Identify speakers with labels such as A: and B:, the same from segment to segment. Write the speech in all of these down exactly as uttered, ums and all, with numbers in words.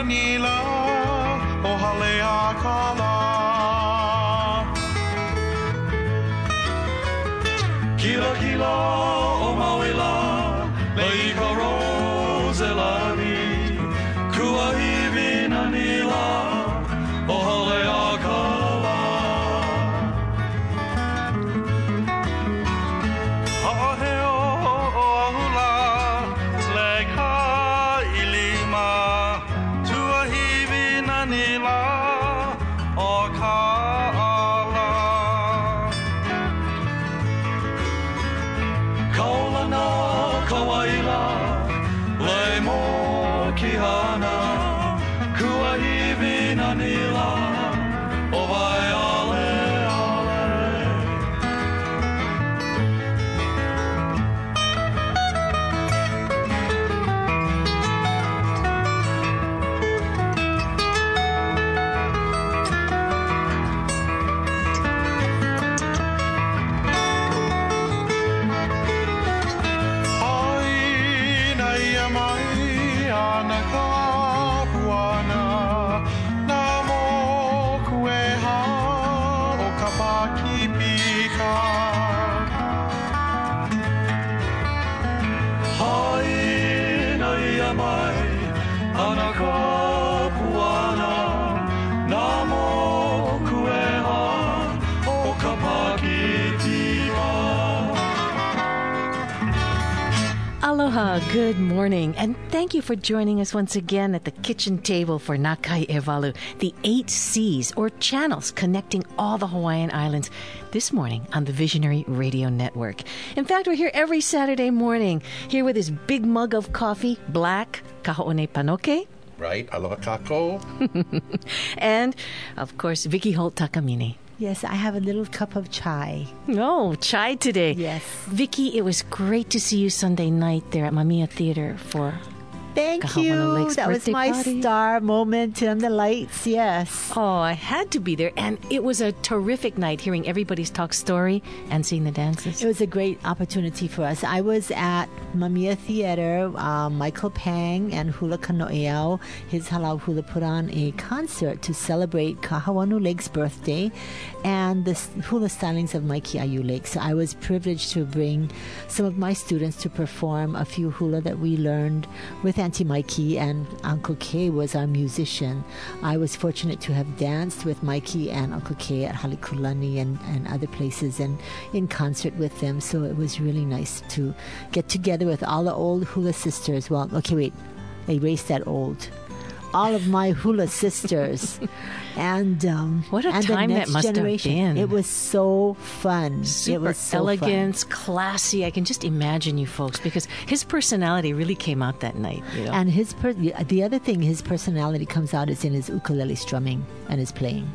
A: nila o hale a kala. Kila kila o mawela leika rose lani kua hivina nila o hale a kala. Ha'aheo o ahula leg ha ilima tua hivina nila o kala. Kaulana kawaila le mo kihana kua hivina nila o vai ale ale. Aina ia mai ana ka puana na mo kueha o ka pakipika. Aina ia mai ana ka puana na mo kueha o ka pakipika.
B: Aloha, good morning, and thank you for joining us once again at the kitchen table for Nakai Ewalu, the eight C's or channels connecting all the Hawaiian Islands this morning on the Visionary Radio Network. In fact, we're here every Saturday morning, here with this big mug of coffee, black, kaha'one panoke,
C: Right, aloha kako.
B: and, of course, Vicky Holt Takamine.
D: Yes, I have a little cup of chai.
B: Oh, chai today.
D: Yes.
B: Vicky, it was great to see you Sunday night there at Mamiya Theater for
D: Thank
B: Kahawanu
D: you.
B: Lake's
D: That was
B: birthday
D: my
B: party.
D: star moment on the lights. Yes.
B: Oh, I had to be there. And it was a terrific night hearing everybody's talk story and seeing the dances.
D: It was a great opportunity for us. I was at Mamiya Theater. Um, Michael Pang and Hula Kanoeau, his halau hula, put on a concert to celebrate Kahawanu Lake's birthday and the s- hula stylings of Maiki Ayu Lake. So I was privileged to bring some of my students to perform a few hula that we learned with Auntie Mikey, and Uncle Kay was our musician. I was fortunate to have danced with Mikey and Uncle Kay at Halikulani and, and other places and in concert with them. So it was really nice to get together with all the old hula sisters. Well, okay, wait, erase that old. All of my hula sisters. And um,
B: What a
D: and
B: time
D: the
B: that
D: next
B: must have
D: generation.
B: been.
D: It was so fun. it
B: Super
D: was so
B: elegant,
D: fun.
B: classy. I can just imagine you folks because his personality really came out that night. You know?
D: And his per- the other thing, his personality comes out is in his ukulele strumming and his playing.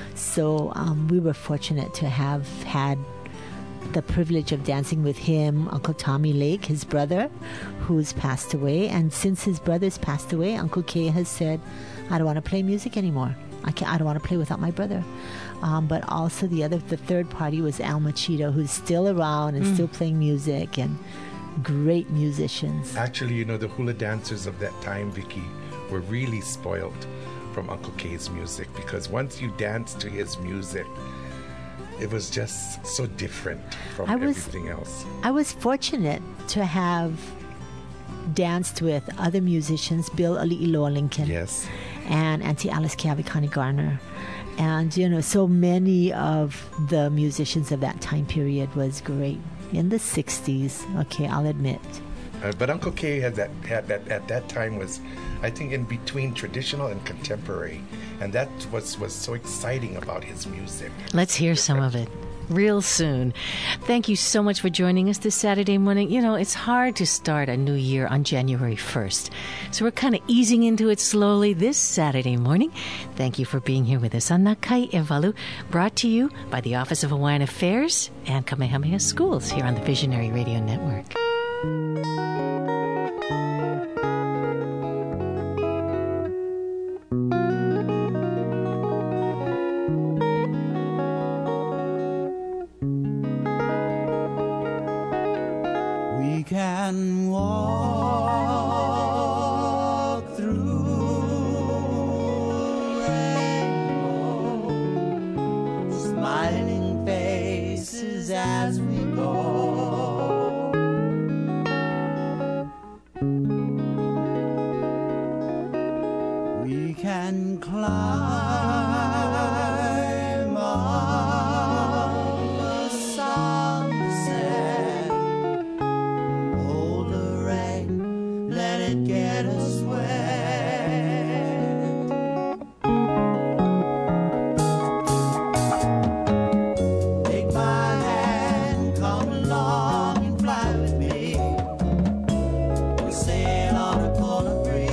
D: So um, we were fortunate to have had the privilege of dancing with him, Uncle Tommy Lake, his brother, who's passed away. And since his brother's passed away, Uncle Kay has said, I don't want to play music anymore. I can't, I don't want to play without my brother. Um, but also the other, the third party was Al Machito, who's still around and still playing music and great musicians.
C: Actually, you know, the hula dancers of that time, Vicky, were really spoiled from Uncle Kay's music because once you danced to his music, it was just so different from
D: I was-
C: everything else.
D: I was fortunate to have danced with other musicians, Bill Ali'iloa Lincoln
C: Yes.
D: and Auntie Alice Kiavikani Garner. And, you know, so many of the musicians of that time period was great. In the sixties, okay, I'll admit.
C: Uh, but Uncle Kay had that, had that at that time was, I think, in between traditional and contemporary. And that was, was so exciting about his music.
B: Let's hear some of it real soon. Thank you so much for joining us this Saturday morning. You know, it's hard to start a new year on January first. So we're kind of easing into it slowly this Saturday morning. Thank you for being here with us on Nakai Ewalu, brought to you by the Office of Hawaiian Affairs and Kamehameha Schools here on the Visionary Radio Network.
E: We can walk through We can climb up the sunset, hold the rain, let it get us wet. Take my hand, come along and fly with me. We'll sail on a cold breeze.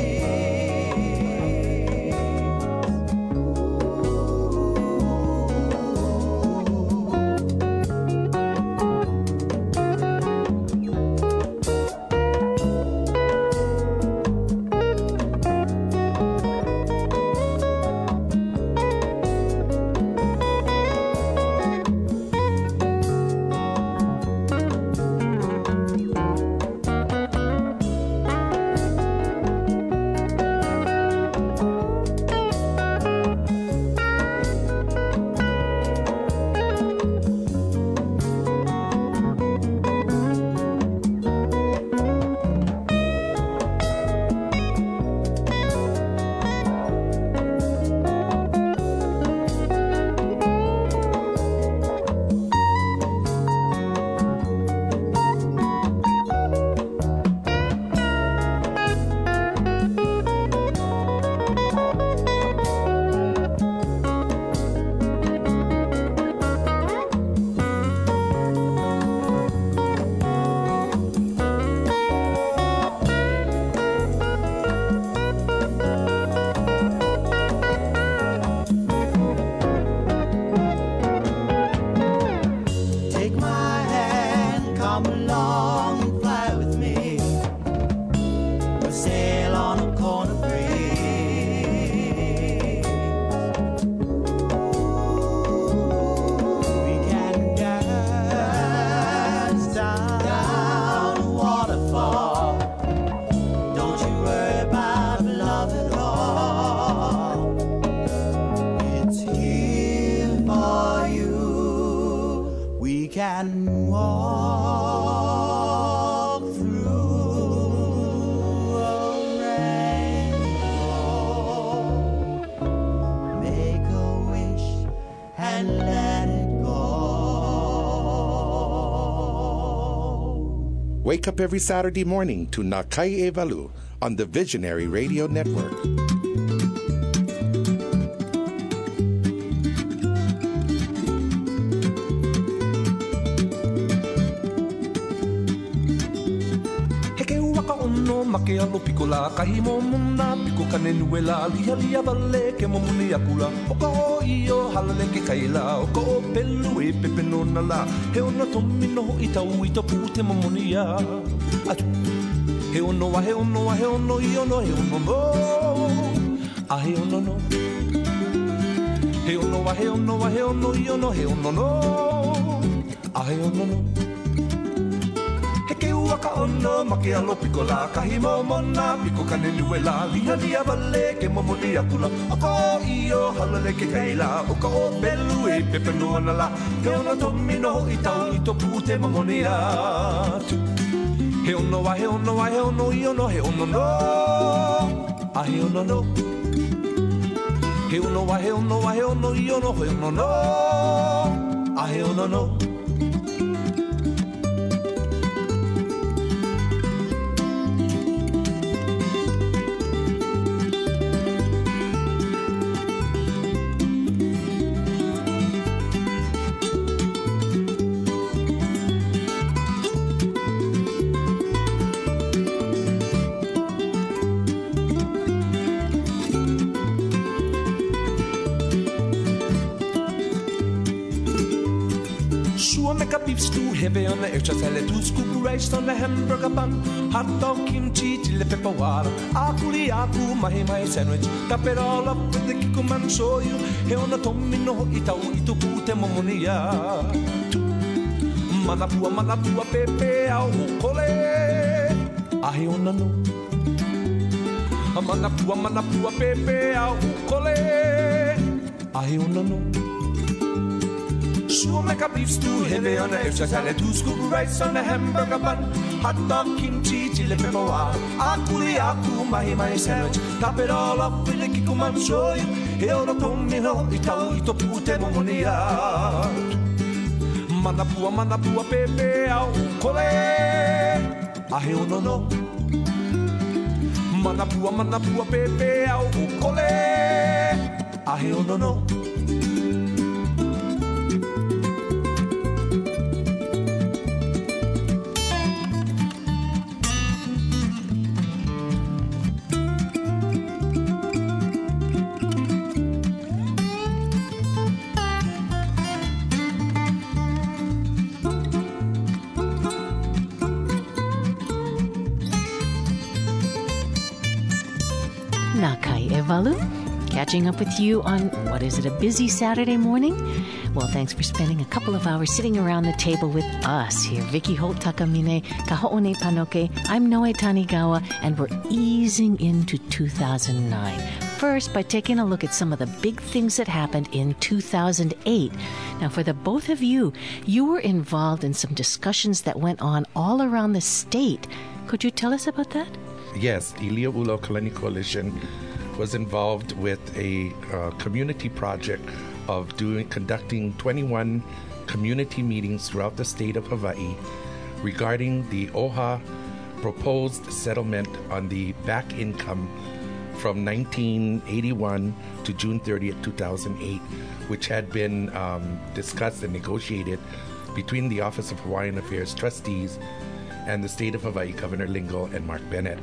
E: Take my hand, come along and fly with me. We'll sail on a corner breeze. We can dance down, down a waterfall. Don't you worry about love at all. It's here for you. We can walk through a rainbow, make a wish and let it go.
C: Wake up every Saturday morning to Nakai Evalu on the Visionary Radio Network.
F: Make alo pikola kahi mo muna piko kane nuela lia lia vale ke mo muni akula o ka o io halale ke kaila o ka o pelu e pepe nona la he ona tomi no i tau i to pute mo muni a atu he ono wa he ono wa he ono i ono he ono no a he ono no he ono wa he ono wa he ono i ono he ono no a he ono no ke uaka ono make alo pikola kahi mo mona piko kane nuela lia lia vale ke mo moni akula o ka o io halale ke kaila o ka o pelu e pepe nona la ke ona tomi no i tau i to pute mo moni atu he ono wa he ono wa he ono i ono he ono no a he ono no he ono wa he ono wa he ono i ono he ono no a he ono no make a beef stew heavy on the extra salad, two scoop rice on the hamburger bun, hot dog, kimchi, chili pepper water, akuli aku, mahi mahi sandwich, top it all up with the kikuman shoyu, he on the tomi no itau itu pute momonia. Manapua manapua pepe au hokole, ahi ona no. Manapua manapua pepe au hokole, ahi ona no. She will make a beef stew heavy on the edge. Just had two scoop rice on the hamburger bun. Hot dog, kimchi, chili pepper wow. Akuli aku mahi mahi sandwich. Top it all up with a kikuman shoyu. Heo no tomi no itau ito pute momonia. Manapua manapua pepe au kole. Aheo no no. Manapua manapua pepe au kole. Aheo no no.
B: Nakai Evalu, catching up with you on, what is it, a busy Saturday morning? Well, thanks for spending a couple of hours sitting around the table with us here. Vicky Holt Takamine, Kaho'one Panoke, I'm Noe Tanigawa, and we're easing into two thousand nine. First, by taking a look at some of the big things that happened in two thousand eight. Now, for the both of you, you were involved in some discussions that went on all around the state. Could you tell us about that?
C: Yes, Ilio Ulo Kalani Coalition was involved with a uh, community project of doing conducting twenty-one community meetings throughout the state of Hawaii regarding the O H A proposed settlement on the back income from nineteen eighty-one to June thirtieth, two thousand eight, which had been um, discussed and negotiated between the Office of Hawaiian Affairs trustees and the state of Hawaii, Governor Lingle and Mark Bennett.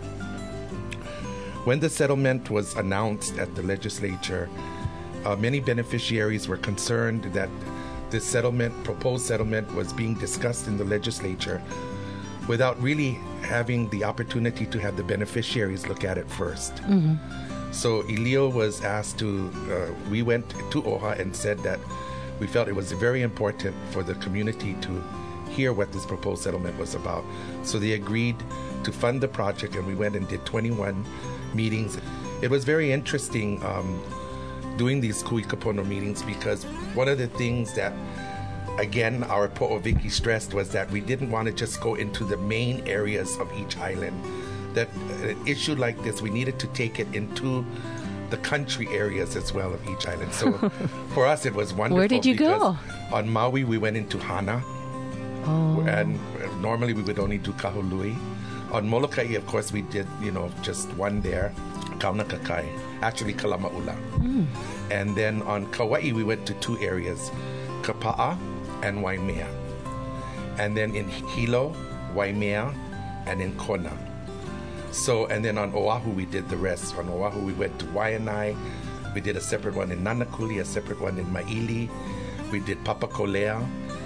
C: When the settlement was announced at the legislature, uh, many beneficiaries were concerned that this settlement, proposed settlement, was being discussed in the legislature without really having the opportunity to have the beneficiaries look at it first. Mm-hmm. So Ilio was asked to, uh, we went to O H A and said that we felt it was very important for the community to hear what this proposed settlement was about. So they agreed to fund the project, and we went and did twenty-one meetings. It was very interesting um, doing these Kuikapono meetings, because one of the things that, again, our Po'oviki stressed was that we didn't want to just go into the main areas of each island. That an issue like this, we needed to take it into the country areas as well of each island. So for us, it was wonderful.
B: Where did you go?
C: On Maui, we went into Hana.
B: Oh.
C: And normally we would only do Kahului. On Molokai, of course, we did, you know, just one there, Kaunakakai, actually Kalamaula. Mm. And then on Kauai, we went to two areas, Kapa'a and Waimea. And then in Hilo, Waimea, and in Kona. So, and then on Oahu, we did the rest. On Oahu, we went to Waianae. We did a separate one in Nanakuli, a separate one in Maili. We did Papakolea,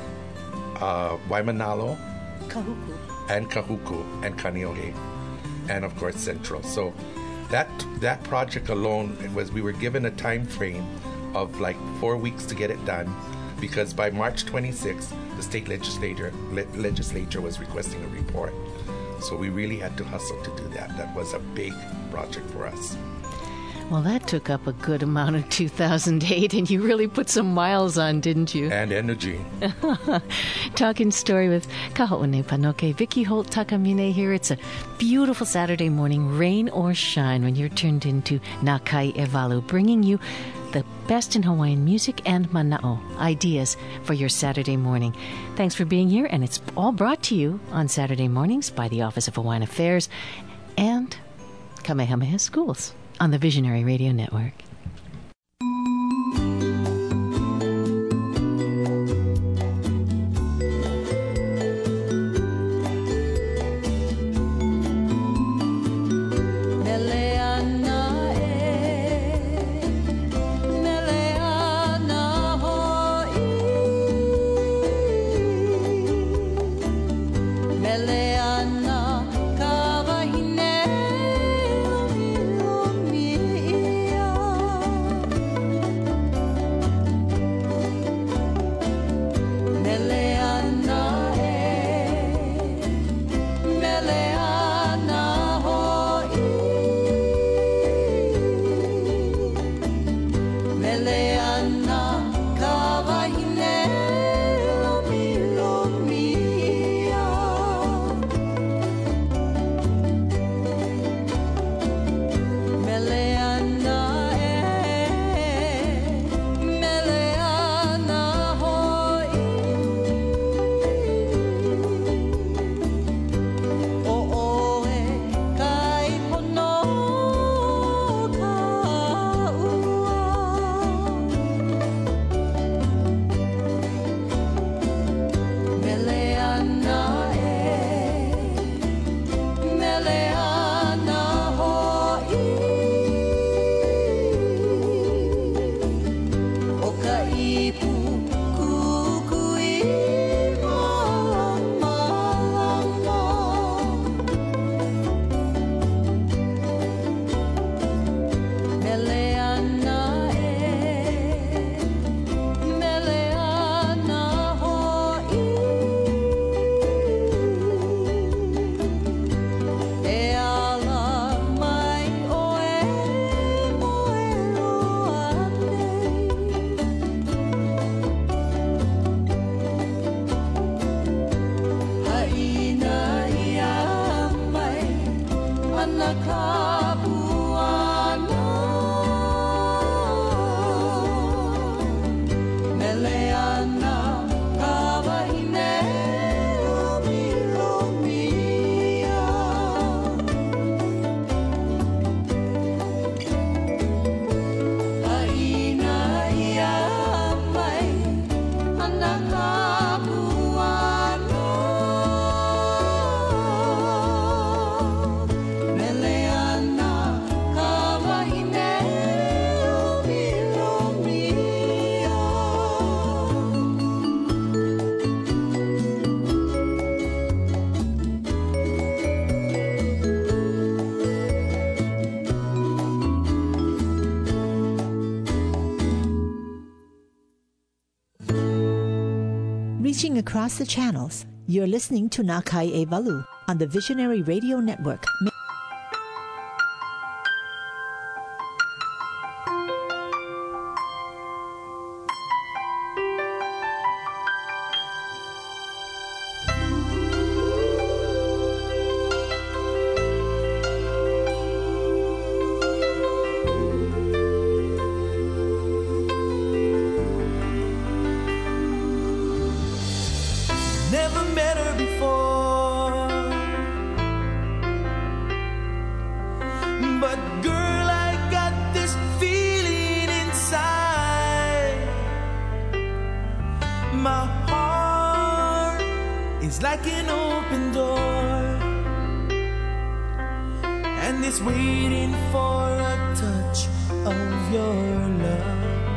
C: uh, Waimanalo,
D: Kahuku.
C: and Kahuku, and Kaneohe, and of course Central. So that that project alone, it was we were given a time frame of like four weeks to get it done, because by March twenty-sixth, the state legislature le- legislature was requesting a report. So we really had to hustle to do that. That was a big project for us.
B: Well, that took up a good amount of two thousand eight, and you really put some miles on, didn't you?
C: And energy.
B: Talking story with Kaho'one Panoke, Vicky Holt Takamine here. It's a beautiful Saturday morning, rain or shine, when you're turned into Nakai Evalu, bringing you the best in Hawaiian music and mana'o, ideas for your Saturday morning. Thanks for being here, and it's all brought to you on Saturday mornings by the Office of Hawaiian Affairs and Kamehameha Schools on the Visionary Radio Network.
G: Meleana, kawahine, omi, omi, ia.
D: Reaching across the channels, you're listening to Nakai e Walu on the Visionary Radio Network.
E: Never met her before, but girl, I got this feeling inside. My heart is like an open door, and it's waiting for a touch of your love.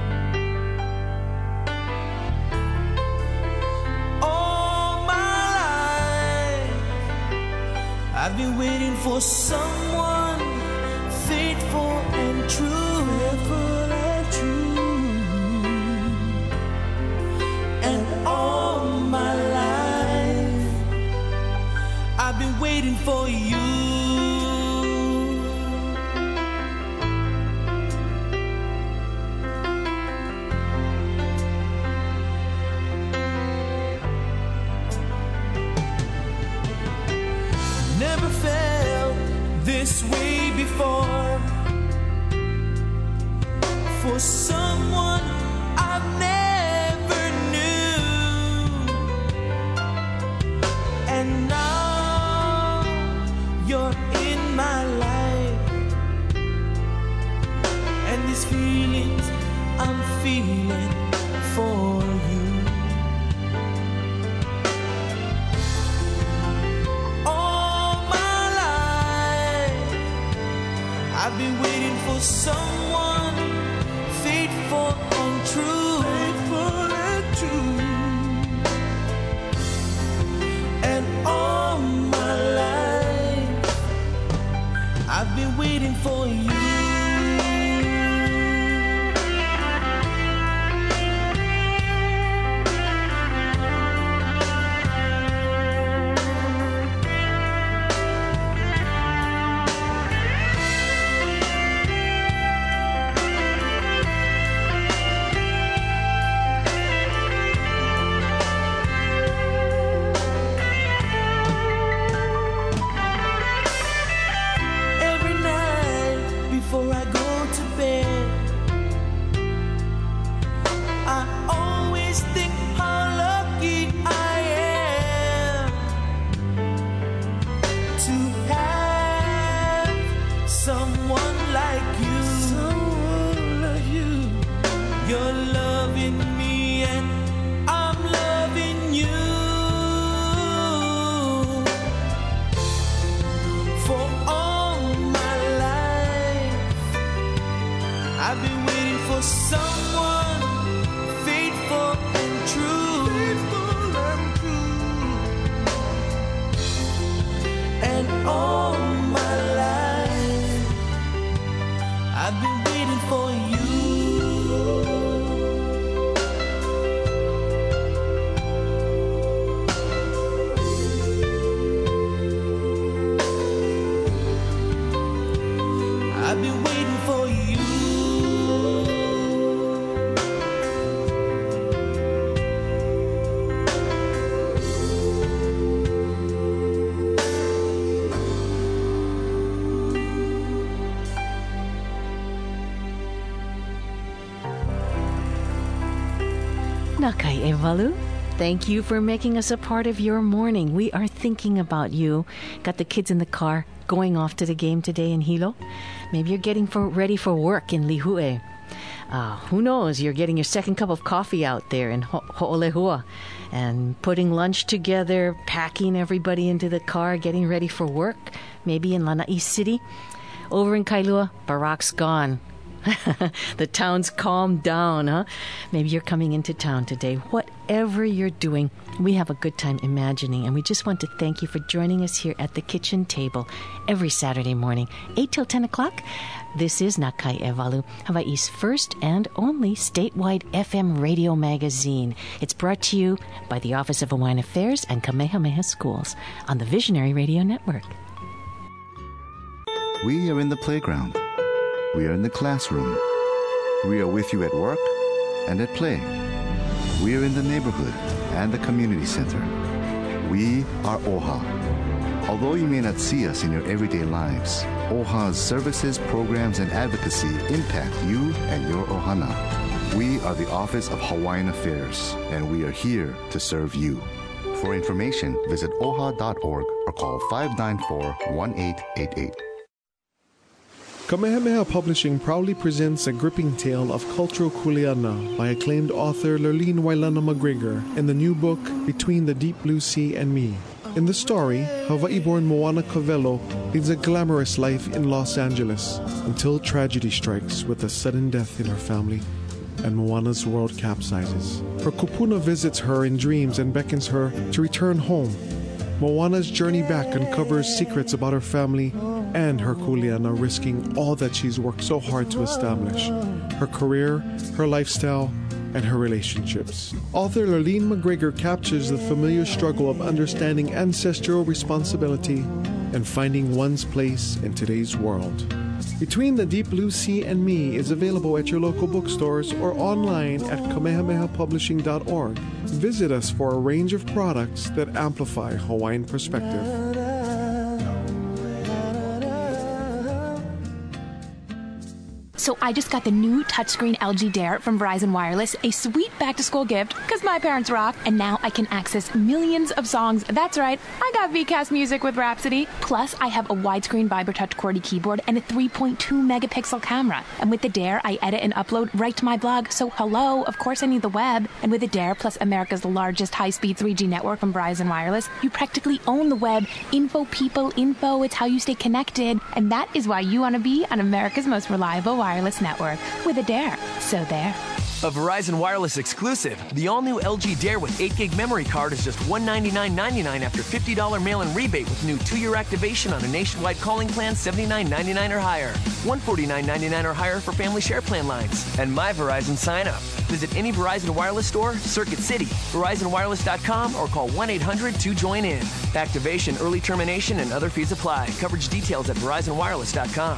E: I've been waiting for someone faithful and true, faithful and true, and all my life I've been waiting for you. Never felt this way before, for someone I've never knew, and now you're in my life, and these feelings I'm feeling for you. I've been waiting for someone faithful and true, faithful and true, and all my life I've been waiting for you.
B: Nakai e Walu. Thank you for making us a part of your morning. We are thinking about you. Got the kids in the car going off to the game today in Hilo. Maybe you're getting for, ready for work in Lihue. Uh, who knows? You're getting your second cup of coffee out there in Ho- Ho'olehua and putting lunch together, packing everybody into the car, getting ready for work. Maybe in Lanai City. Over in Kailua, Barack's gone. The town's calmed down, huh? Maybe you're coming into town today. Whatever you're doing, we have a good time imagining, and we just want to thank you for joining us here at the kitchen table every Saturday morning, eight till ten o'clock. This is Nakai Evalu, Hawaii's first and only statewide F M radio magazine. It's brought to you by the Office of Hawaiian Affairs and Kamehameha Schools on the Visionary Radio Network.
G: We are in the playground. We are in the classroom. We are with you at work and at play. We are in the neighborhood and the community center. We are OHA. Although you may not see us in your everyday lives, OHA's services, programs, and advocacy impact you and your ohana. We are the Office of Hawaiian Affairs, and we are here to serve you. For information, visit O H A dot org or call five nine four, one eight eight eight.
H: Kamehameha Publishing proudly presents a gripping tale of cultural kuleana by acclaimed author Lurleen Wailana McGregor in the new book, Between the Deep Blue Sea and Me. In the story, Hawaii-born Moana Covello leads a glamorous life in Los Angeles until tragedy strikes with a sudden death in her family and Moana's world capsizes. Her kupuna visits her in dreams and beckons her to return home. Moana's journey back uncovers secrets about her family and her kuleana, risking all that she's worked so hard to establish: her career, her lifestyle, and her relationships. Author Lurleen McGregor captures the familiar struggle of understanding ancestral responsibility and finding one's place in today's world. Between the Deep Blue Sea and Me is available at your local bookstores or online at kamehameha publishing dot org. Visit us for a range of products that amplify Hawaiian perspective.
I: So I just got the new touchscreen L G Dare from Verizon Wireless, a sweet back-to-school gift, because my parents rock, and now I can access millions of songs. That's right, I got V CAS music with Rhapsody. Plus, I have a widescreen ViberTouch QWERTY keyboard and a three point two megapixel camera. And with the Dare, I edit and upload right to my blog, so hello, of course I need the web. And with the Dare, plus America's largest high-speed three G network from Verizon Wireless, you practically own the web. Info, people, info, it's how you stay connected. And that is why you want to be on America's most reliable wireless wireless network with a Dare. So there.
J: A Verizon Wireless exclusive, the all-new L G Dare with eight gig memory card is just one hundred ninety-nine ninety-nine after fifty dollars mail-in rebate with new two-year activation on a nationwide calling plan seventy-nine ninety-nine or higher, one hundred forty-nine ninety-nine or higher for family share plan lines, and My Verizon sign-up. Visit any Verizon Wireless store, Circuit City, Verizon Wireless dot com, or call one eight hundred two join in. Activation, early termination, and other fees apply. Coverage details at Verizon Wireless dot com.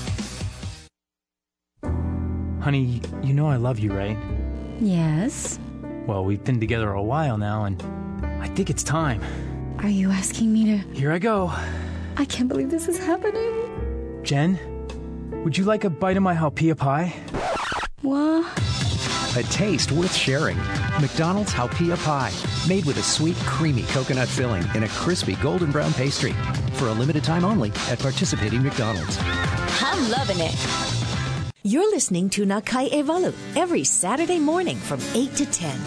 K: Honey, you know I love you, right?
L: Yes.
K: Well, we've been together a while now, and I think it's time.
L: Are you asking me to...
K: Here I go.
L: I can't believe this is happening.
K: Jen, would you like a bite of my Haupia pie?
L: What?
M: A taste worth sharing. McDonald's Haupia Pie. Made with a sweet, creamy coconut filling in a crispy golden brown pastry. For a limited time only at participating McDonald's.
N: I'm loving it. You're listening to Nakai Evalu every Saturday morning from eight to ten.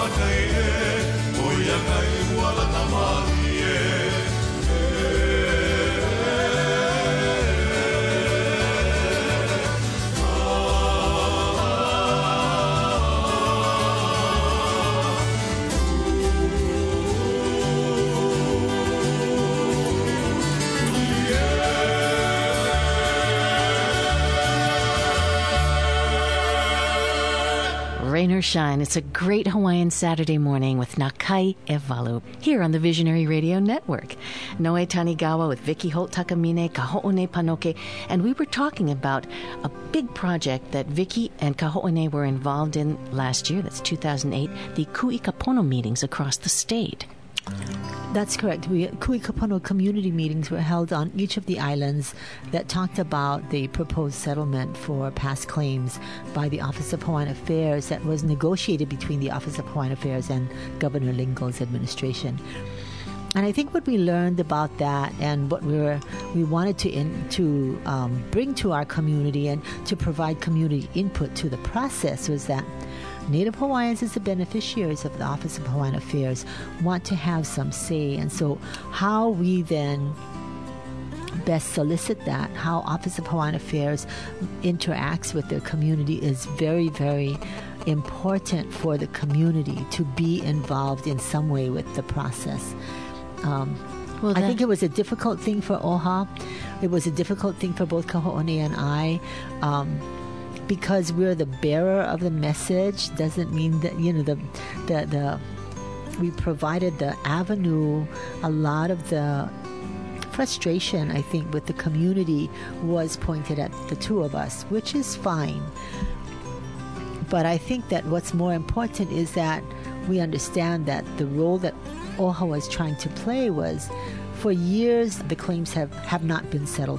B: Rain or shine, it's a great Hawaiian Saturday morning with Nakai Evalu here on the Visionary Radio Network. Noe Tanigawa with Vicky Holt Takamine, Kaho'one Panoke, and we were talking about a big project that Vicky and Kaho'one were involved in last year, that's two thousand eight, the Kui Kapono meetings across the state.
D: That's correct. We, Kui Kapono community meetings were held on each of the islands that talked about the proposed settlement for past claims by the Office of Hawaiian Affairs that was negotiated between the Office of Hawaiian Affairs and Governor Lingo's administration. And I think what we learned about that and what we were, we wanted to in, to um, bring to our community and to provide community input to the process was that Native Hawaiians, as the beneficiaries of the Office of Hawaiian Affairs, want to have some say. And so how we then best solicit that, how Office of Hawaiian Affairs interacts with their community is very, very important for the community to be involved in some way with the process. Um, well, I think it was a difficult thing for OHA. It was a difficult thing for both Kaho'one and I. Um, because we're the bearer of the message doesn't mean that, you know, the, the, the, we provided the avenue. A lot of the frustration, I think, with the community was pointed at the two of us, which is fine. But I think that what's more important is that we understand that the role that OHA was trying to play was, for years, the claims have, have not been settled.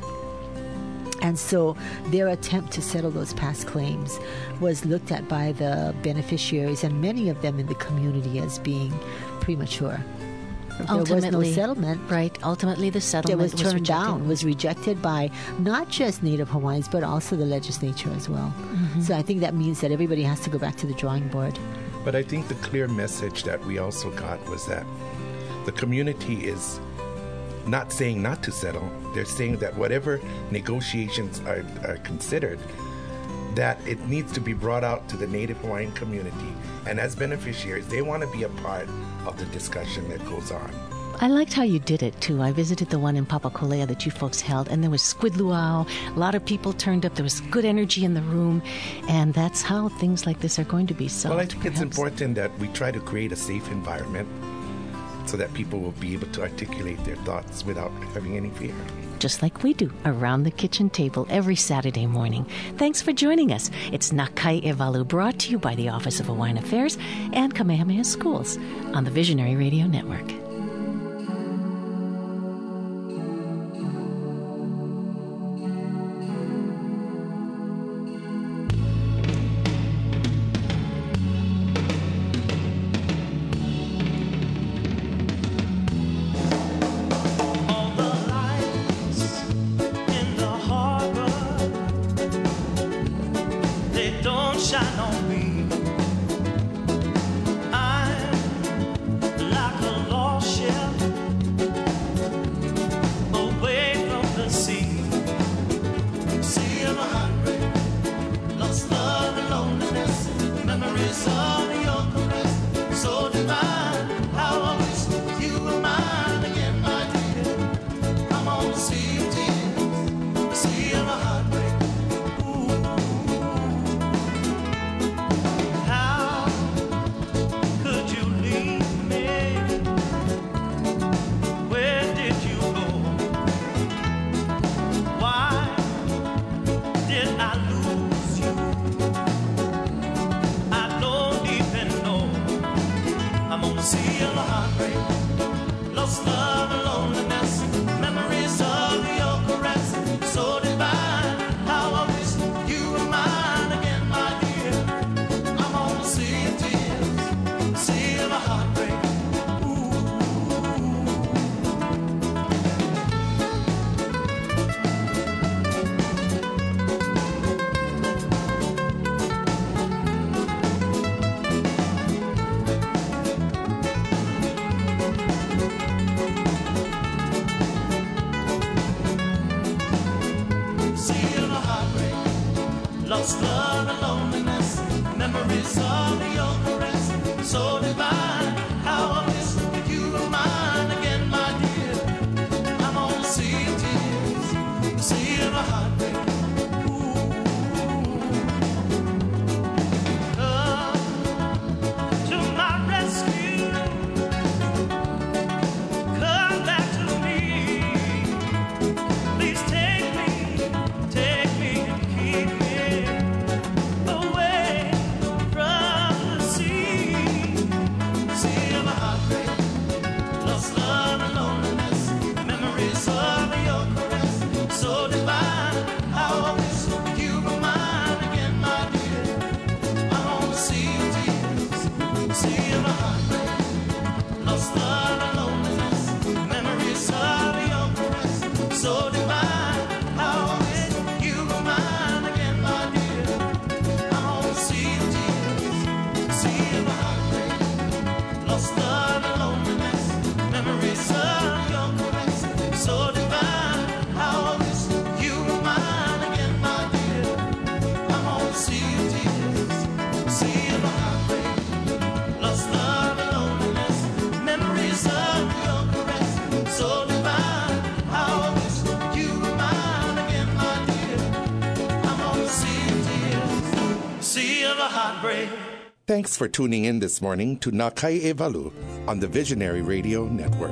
D: And so their attempt to settle those past claims was looked at by the beneficiaries and many of them in the community as being premature. There was no settlement.
B: Right. Ultimately, the settlement
D: was,
B: was
D: turned
B: rejected.
D: down, was rejected by not just Native Hawaiians, but also the legislature as well. Mm-hmm. So I think that means that everybody has to go back to the drawing board.
C: But I think the clear message that we also got was that the community is not saying not to settle. They're saying that whatever negotiations are, are considered, that it needs to be brought out to the Native Hawaiian community. And as beneficiaries, they want to be a part of the discussion that goes on.
B: I liked how you did it, too. I visited the one in Papakolea that you folks held, and there was squid luau. A lot of people turned up. There was good energy in the room, and that's how things like this are going to be solved.
C: Well, I think
B: perhaps.
C: It's important that we try to create a safe environment so that people will be able to articulate their thoughts without having any fear.
B: Just like we do around the kitchen table every Saturday morning. Thanks for joining us. It's Nakai Evalu, brought to you by the Office of Hawaiian Affairs and Kamehameha Schools on the Visionary Radio Network.
E: Shine on me. I'm like a lost lost love and loneliness, memories of your caress, so divine. How I wish that you were mine again, my dear. I'm on the sea of tears, the sea of a heartbreak.
C: Thanks for tuning in this morning to Nakai Evalu on the Visionary Radio Network.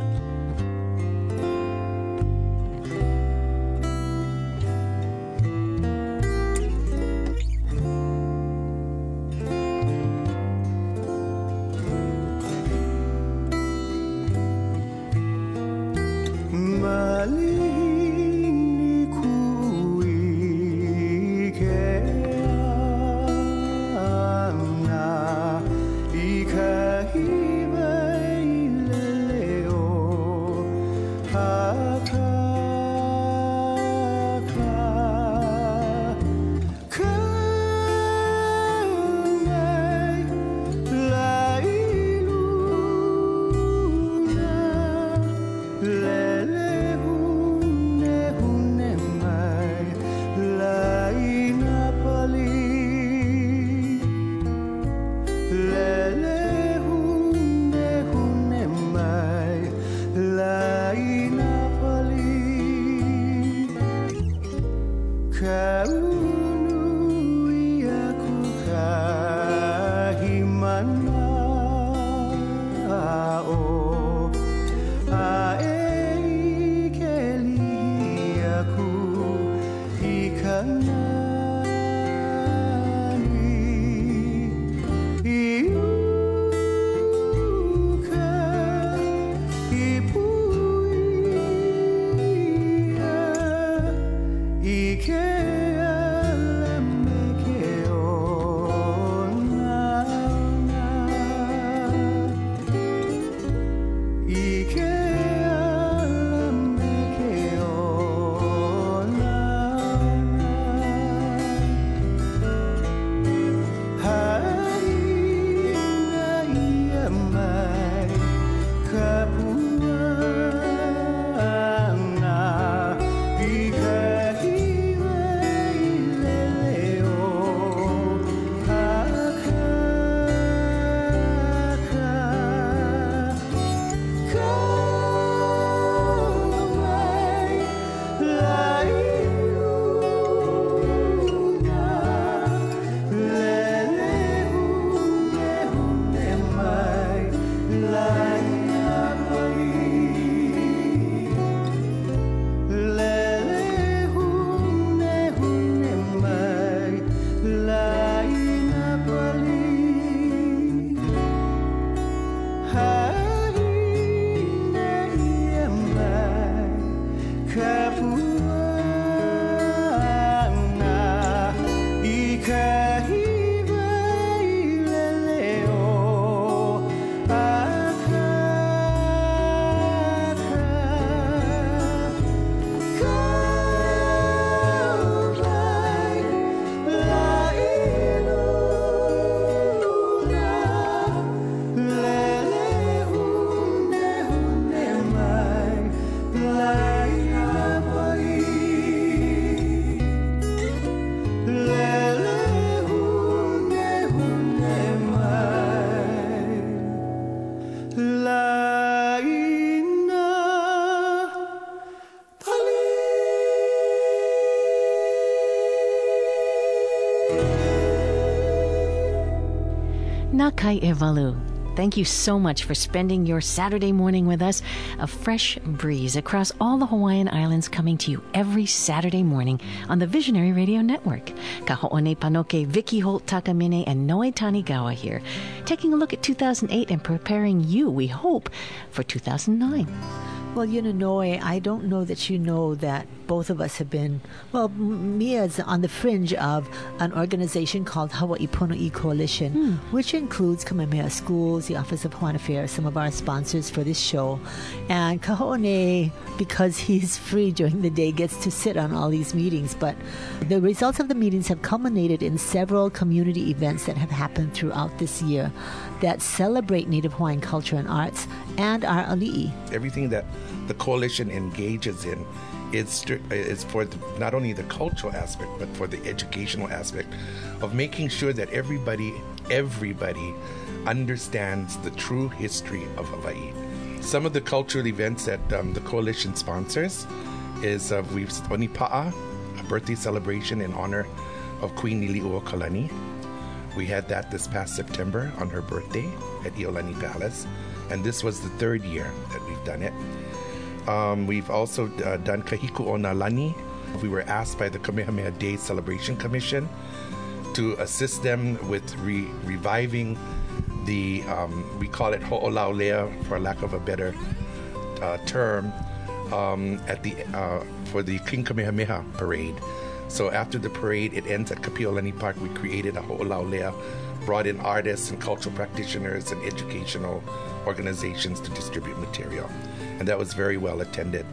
B: Nakai Evalu. Thank you so much for spending your Saturday morning with us. A fresh breeze across all the Hawaiian Islands coming to you every Saturday morning on the Visionary Radio Network. Ka ho'one panoke Vicky Holt Takamine and Noe Tanigawa here, taking a look at two thousand eight and preparing you, we hope, for two thousand nine.
D: Well, you know, Noe, I don't know that you know that both of us have been, well, Mia's on the fringe of an organization called Hawaii Pono'i Coalition, mm. which includes Kamehameha Schools, the Office of Hawaiian Affairs, some of our sponsors for this show. And Kaho'one, because he's free during the day, gets to sit on all these meetings. But the results of the meetings have culminated in several community events that have happened throughout this year that celebrate Native Hawaiian culture and arts and our ali'i.
C: Everything that the coalition engages in is, is for the, not only the cultural aspect, but for the educational aspect of making sure that everybody, everybody understands the true history of Hawaii. Some of the cultural events that um, the coalition sponsors is uh, we've Onipa'a, a birthday celebration in honor of Queen Niliuokalani. We had that this past September on her birthday at Iolani Palace, and this was the third year that we've done it. Um, we've also uh, done Kahiku o na Lani. We were asked by the Kamehameha Day Celebration Commission to assist them with re- reviving the, um, we call it Ho'olaulea, for lack of a better uh, term, um, at the uh, for the King Kamehameha parade. So after the parade, it ends at Kapiolani Park. We created a Ho'olaulea, brought in artists and cultural practitioners and educational organizations to distribute material. And that was very well attended.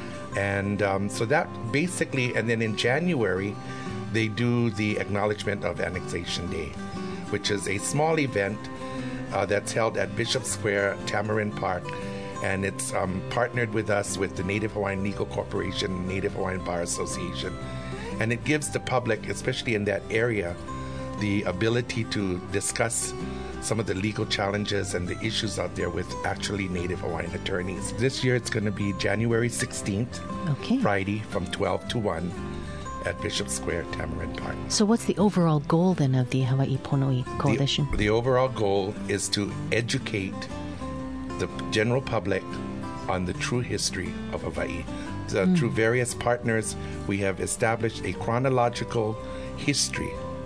C: And um, so that basically, and then in January, they do the Acknowledgement of Annexation Day, which is a small event uh, that's held at Bishop Square, Tamarind Park. And it's um, partnered with us with the Native Hawaiian Legal Corporation, Native Hawaiian Bar Association. And it gives the public, especially in that area, the ability to discuss some of the legal challenges and the issues out there with actually Native Hawaiian attorneys. This year it's going to be January sixteenth,
B: okay.
C: Friday, from twelve to one at Bishop Square, Tamarind Park.
B: So what's the overall goal then of the Hawaii Pono'i Coalition?
C: The, the overall goal is to educate the general public on the true history of Hawaii. So mm. Through various partners, we have established a chronological history,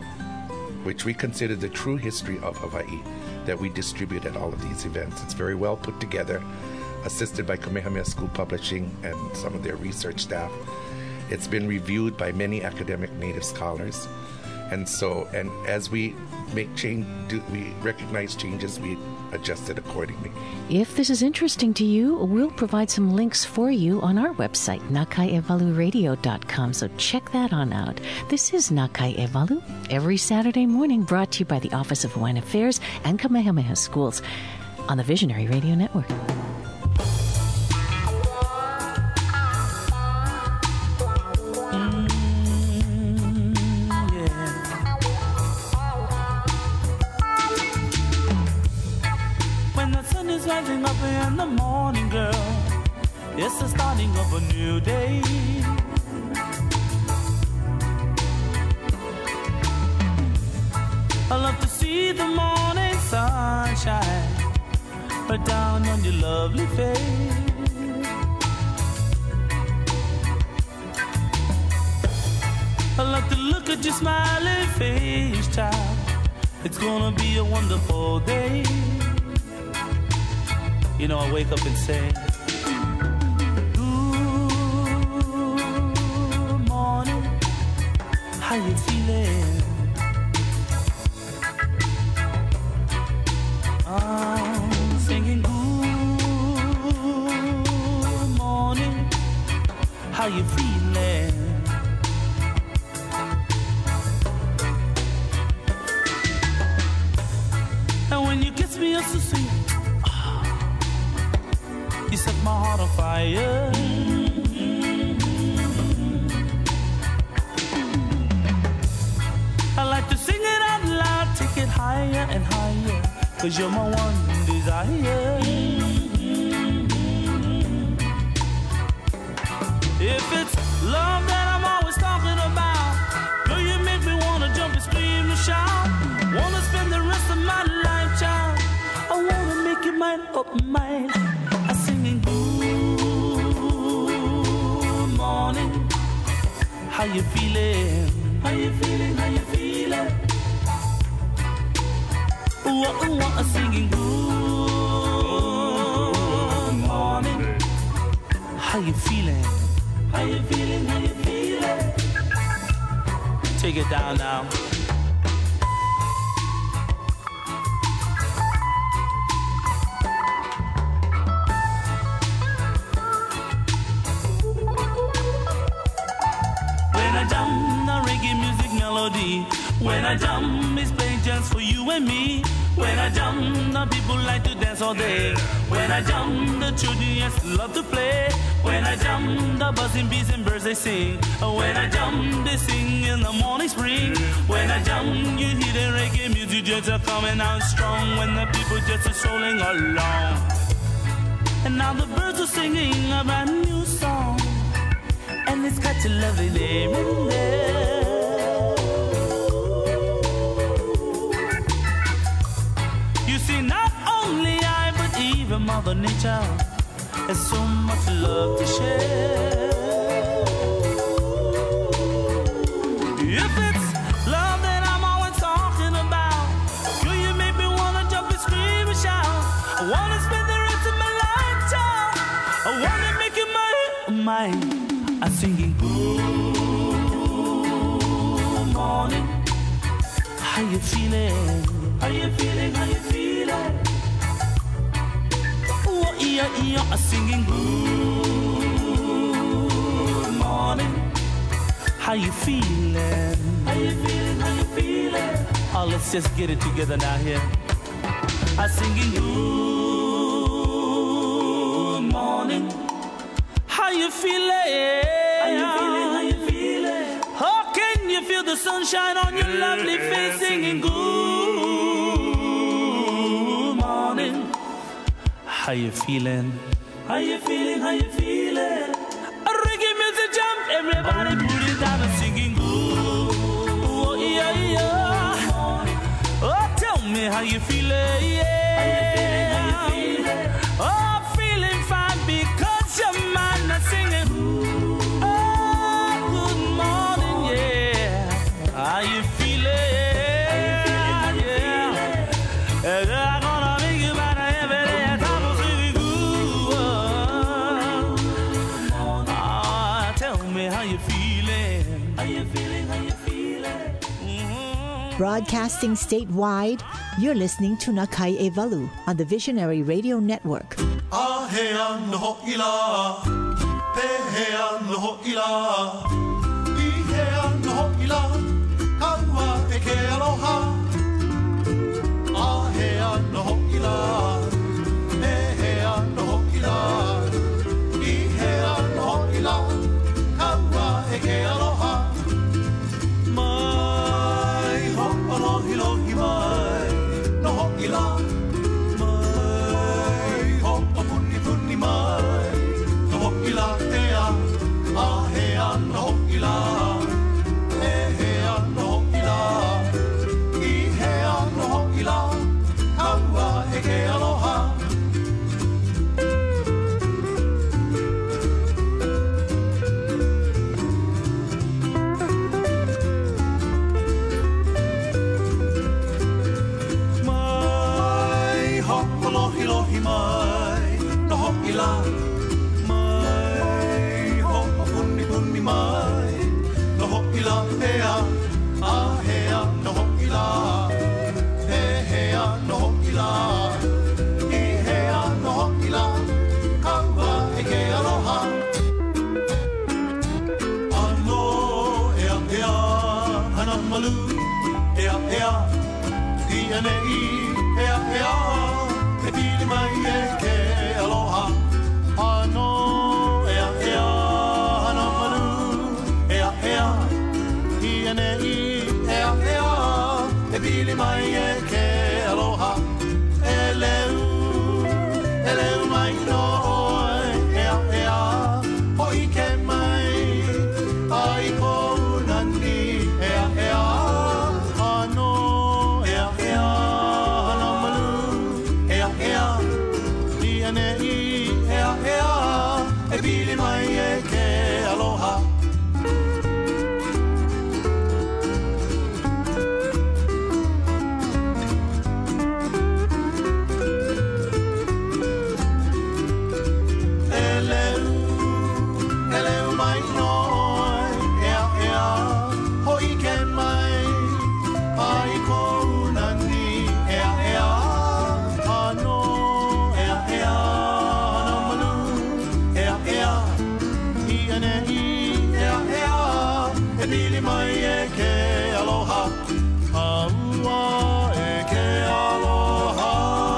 C: which we consider the true history of Hawaii, that we distribute at all of these events. It's very well put together, assisted by Kamehameha School Publishing and some of their research staff. It's been reviewed by many academic Native scholars. And so, and as we make change, do we recognize changes, we adjust it accordingly.
B: If this is interesting to you, we'll provide some links for you on our website, nakai evalu radio dot com. So check that on out. This is Nakai Evalu, every Saturday morning, brought to you by the Office of Hawaiian Affairs and Kamehameha Schools on the Visionary Radio Network.
E: Rising up in the morning, girl, it's the starting of a new day. I love to see the morning sunshine right down on your lovely face. I love to look at your smiling face, child. It's gonna be a wonderful day. You know, I wake up and say, good morning, how you feeling? I'm singing, good morning, how you feeling? And when you kiss me, you're so sweet. You set my heart on fire. I like to sing it out loud, take it higher and higher, 'cause you're my one desire. If it's love that I'm always talking about, girl, you make me wanna jump and scream and shout. Wanna spend the rest of my life mine. I'm singing good morning. How you feeling? How you feeling? How you feeling? What, what, I'm singing good morning. How you feeling? How you feeling? How you feeling? Take it down now. When I jump, it's playing just for you and me. When I jump, the people like to dance all day. When I jump, the children yes love to play. When I jump, the buzzing bees and birds they sing. When I jump, they sing in the morning spring. When I jump, you hear the reggae music just are coming out strong. When the people just are strolling along. And now the birds are singing a brand new song. And it's got a lovely name in there. Not only I, but even Mother Nature has so much love to share. If it's love that I'm always talking about, girl, you make me wanna jump and scream and shout. I wanna spend the rest of my life, child. I wanna make you mine, mine. I'm singing good morning. How you feeling? How you feeling? How you feeling? Oh, yeah, yeah, I'm singing good morning. How you feeling? How you feeling? How you feeling? Oh, let's just get it together now here. I'm singing good morning. How you feeling? How you feeling? How you feeling? How can you feel the sunshine on your lovely face? Singing good morning. How you feeling? How you feeling? How you feeling? A reggae music jump, everybody put it down and singing good. Oh yeah yeah. Oh, tell me how you feeling? Yeah. How you feeling? How you feeling? Oh, feeling fine because your man is singing. Oh, good morning, yeah. How you feeling? How you feeling? How you feeling?
D: Broadcasting statewide, you're listening to Nakai Evalu on the Visionary Radio Network.
F: Ahea noho ila, pehea noho ila, ihea noho ila, kaua eke aloha. Ahea noho ila, pehea noho ila, ihea noho ila, kaua eke aloha. Lohi lohi mai, noho ila, mai ho puni puni mai, noho ila ea, ahea noho ila, ehea noho ila, ihea noho ila, kaua eke aloha. Lohi mai, noho ila, mai ho puni puni mai, noho ila ea, ahea noho ila, ehea noho ila, ihea noho ila, kaua eke aloha. Ano ea ea, hana malu, ea ea, ia nei, ea ea. E pili mai e ke aloha. Ano ea ea hana manu. Ea ea ia nei ea ea. E pili mai e ke aloha. E leu, e leu mai no oi. Ea ea o ike mai. Ai ko nani ea ea. Ano ea ea hana manu. Ea ea
A: mai e ke aloha. Aua e ke aloha.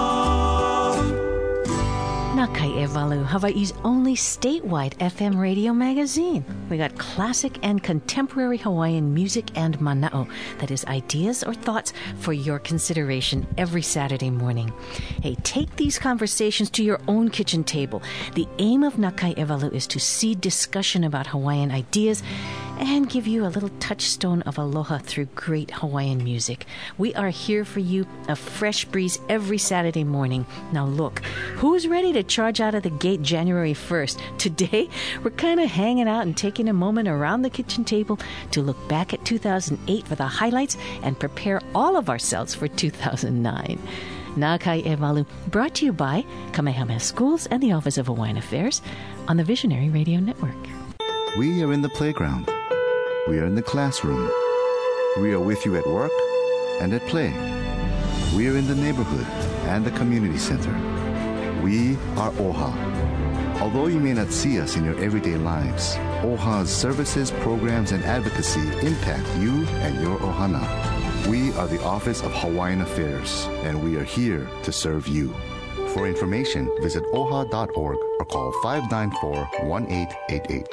B: Nakai e Walu, Hawaii's only statewide F M radio magazine. We got classic and contemporary Hawaiian music and mana'o. That is ideas or thoughts for your consideration every Saturday morning. Hey, take these conversations to your own kitchen table. The aim of Nakai e Walu is to seed discussion about Hawaiian ideas and give you a little touchstone of aloha through great Hawaiian music. We are here for you, a fresh breeze every Saturday morning. Now look, who's ready to charge out of the gate January first? Today, we're kind of hanging out and taking a moment around the kitchen table to look back at two thousand eight for the highlights and prepare all of ourselves for two thousand nine. Nakai e Walu, brought to you by Kamehameha Schools and the Office of Hawaiian Affairs on the Visionary Radio Network.
G: We are in the playground. We are in the classroom. We are with you at work and at play. We are in the neighborhood and the community center. We are OHA. Although you may not see us in your everyday lives, OHA's services, programs, and advocacy impact you and your ohana. We are the Office of Hawaiian Affairs, and we are here to serve you. For information, visit o h a dot org or call five nine four, one eight eight eight.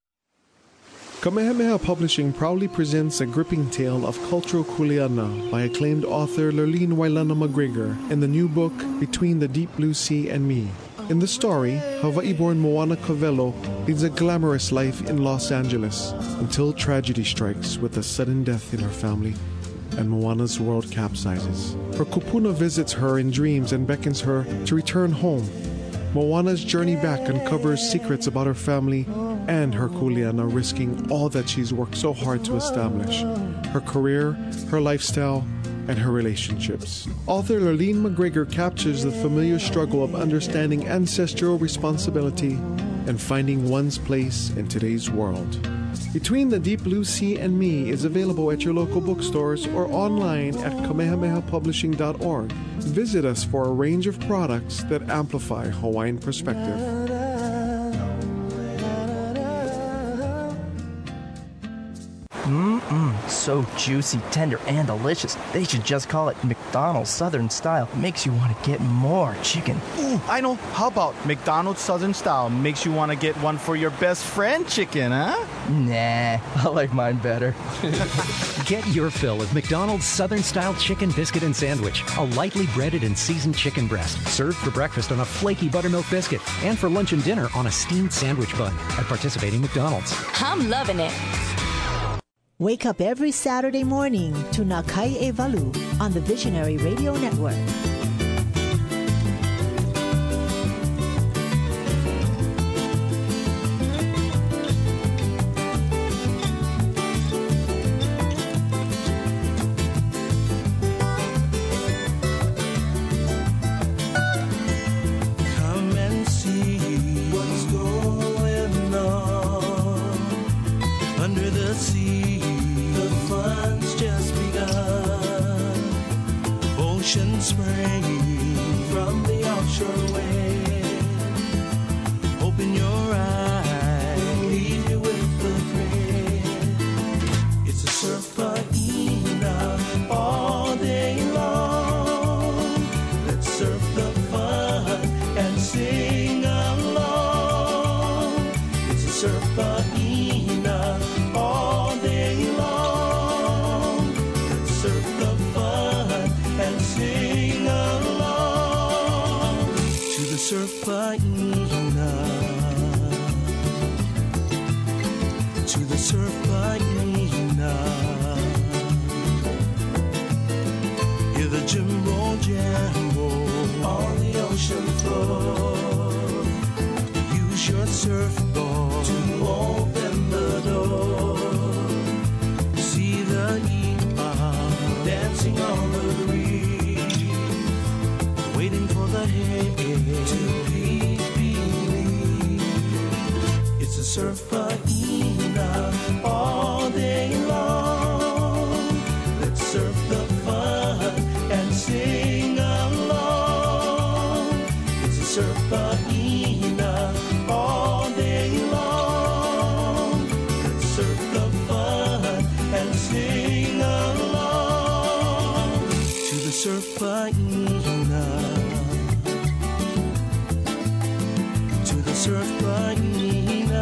H: Kamehameha Publishing proudly presents a gripping tale of cultural kuleana by acclaimed author Lurleen Wailana McGregor in the new book Between the Deep Blue Sea and Me. In the story, Hawaii-born Moana Covello leads a glamorous life in Los Angeles until tragedy strikes with a sudden death in her family and Moana's world capsizes. Her kupuna visits her in dreams and beckons her to return home. Moana's journey back uncovers secrets about her family and her kuleana, risking all that she's worked so hard to establish: her career, her lifestyle, and her relationships. Author Lurleen McGregor captures the familiar struggle of understanding ancestral responsibility and finding one's place in today's world. Between the Deep Blue Sea and Me is available at your local bookstores or online at kamehameha publishing dot org. Visit us for a range of products that amplify Hawaiian perspective.
O: Mmm, so juicy, tender, and delicious. They should just call it McDonald's Southern Style. Makes you want to get more chicken.
P: Ooh, I know. How about McDonald's Southern Style makes you want to get one for your best friend chicken, huh?
O: Nah, I like mine better.
M: Get your fill of McDonald's Southern Style Chicken Biscuit and Sandwich, a lightly breaded and seasoned chicken breast, served for breakfast on a flaky buttermilk biscuit, and for lunch and dinner on a steamed sandwich bun at participating McDonald's.
N: I'm loving it.
D: Wake up every Saturday morning to Nakai e Walu on the Visionary Radio Network.
E: Come and see what's going on under the sea. The fun's just begun. Ocean spray from the offshore wind. Open your eyes, leave you with the thrill. It's a surfaina all day long. Let's surf the fun and sing along. It's a surfaina all day long. Let's surf the fun and sing along to the surfaina, to the surfaina. Hear the jimbo jambo on the ocean floor. Use your surfboard to open the door. See the ipa dancing on the reef, waiting for the hay to be believed. It's a surfaina all day long. Let's surf the fun and sing along. It's a surfaina all day long. paina, to the surf paina.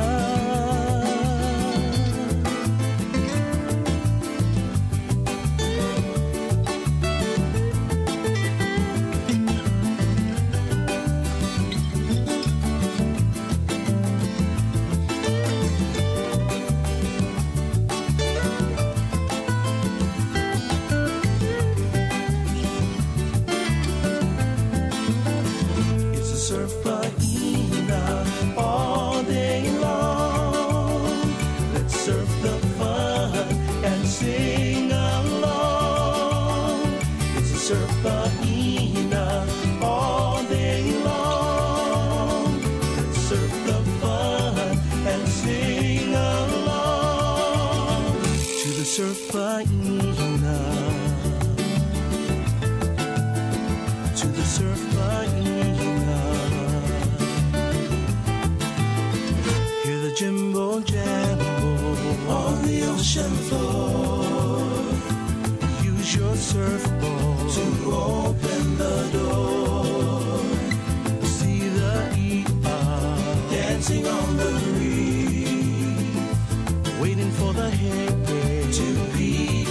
E: Surfboard to open the door. See the E R dancing on the green, waiting for the head to be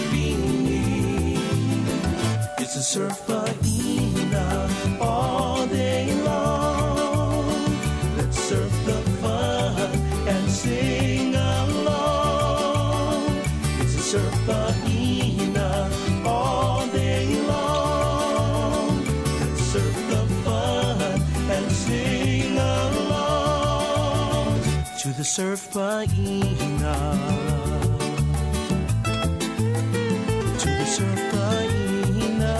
E: beneath. It's a surf paina all day long. Let's surf the fun and sing along. It's a surf paina all day long. Let's surf the fun and sing along to the surf paina, to the surf paina,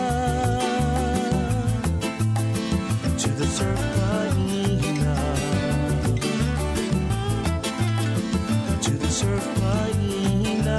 E: to the surf paina, to the surf paina.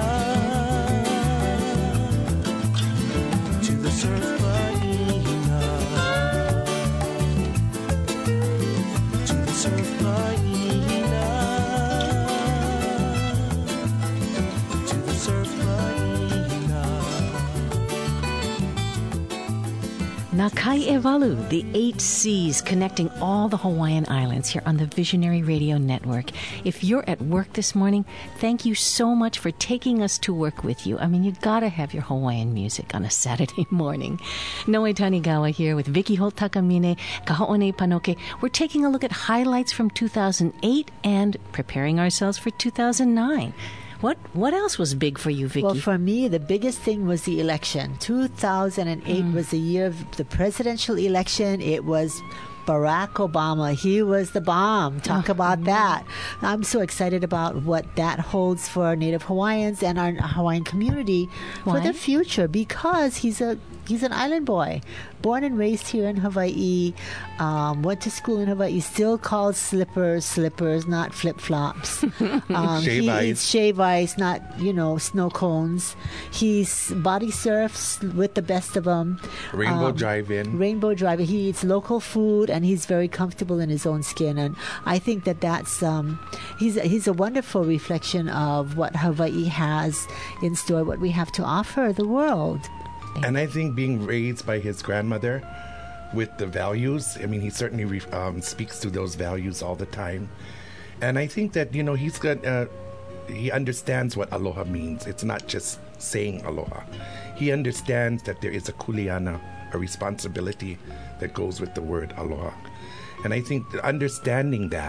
B: Na Kai Ewalu, the eight seas connecting all the Hawaiian Islands here on the Visionary Radio Network. If you're at work this morning, thank you so much for taking us to work with you. I mean, you gotta have your Hawaiian music on a Saturday morning. Noe Tanigawa here with Vicky Holt Takamine, Kaho'one Panoke. We're taking a look at highlights from two thousand eight and preparing ourselves for two thousand nine. What what else was big for you, Vicky?
D: Well, for me, the biggest thing was the election. two thousand eight mm. was the year of the presidential election. It was Barack Obama. He was the bomb. Talk oh, about man. that. I'm so excited about what that holds for Native Hawaiians and our Hawaiian community Why? for the future, because he's a he's an island boy, born and raised here in Hawaii, um, went to school in Hawaii, still calls slippers slippers, not flip-flops. Um,
C: shave
D: he
C: ice.
D: eats shave ice, not, you know, snow cones. He's body surfs with the best of them.
C: Rainbow
D: um,
C: drive-in.
D: Rainbow drive-in. He eats local food, and he's very comfortable in his own skin. And I think that that's, um, he's, he's a wonderful reflection of what Hawaii has in store, what we have to offer the world.
C: And I think being raised by his grandmother with the values, I mean, he certainly re- um, speaks to those values all the time. And I think that, you know, he's got, uh, he understands what aloha means. It's not just saying aloha. He understands that there is a kuleana, a responsibility that goes with the word aloha. And I think that understanding that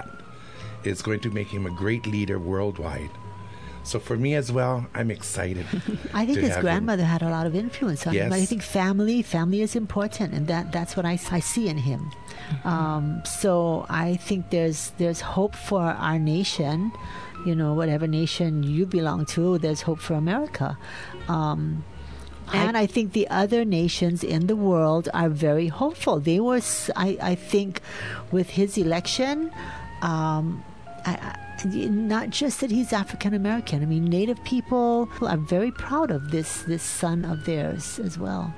C: is going to make him a great leader worldwide. So for me as well, I'm excited.
D: I think
C: to
D: his
C: have
D: grandmother
C: him.
D: had a lot of influence on
C: yes.
D: him. I think family, family is important, and that, that's what I, I see in him. Mm-hmm. Um, so I think there's there's hope for our nation. You know, whatever nation you belong to, there's hope for America. Um, and I, I think the other nations in the world are very hopeful. They were, I, I think, with his election. Um, I, I, Not just that he's African American. I mean, Native people are very proud of this this son of theirs as well.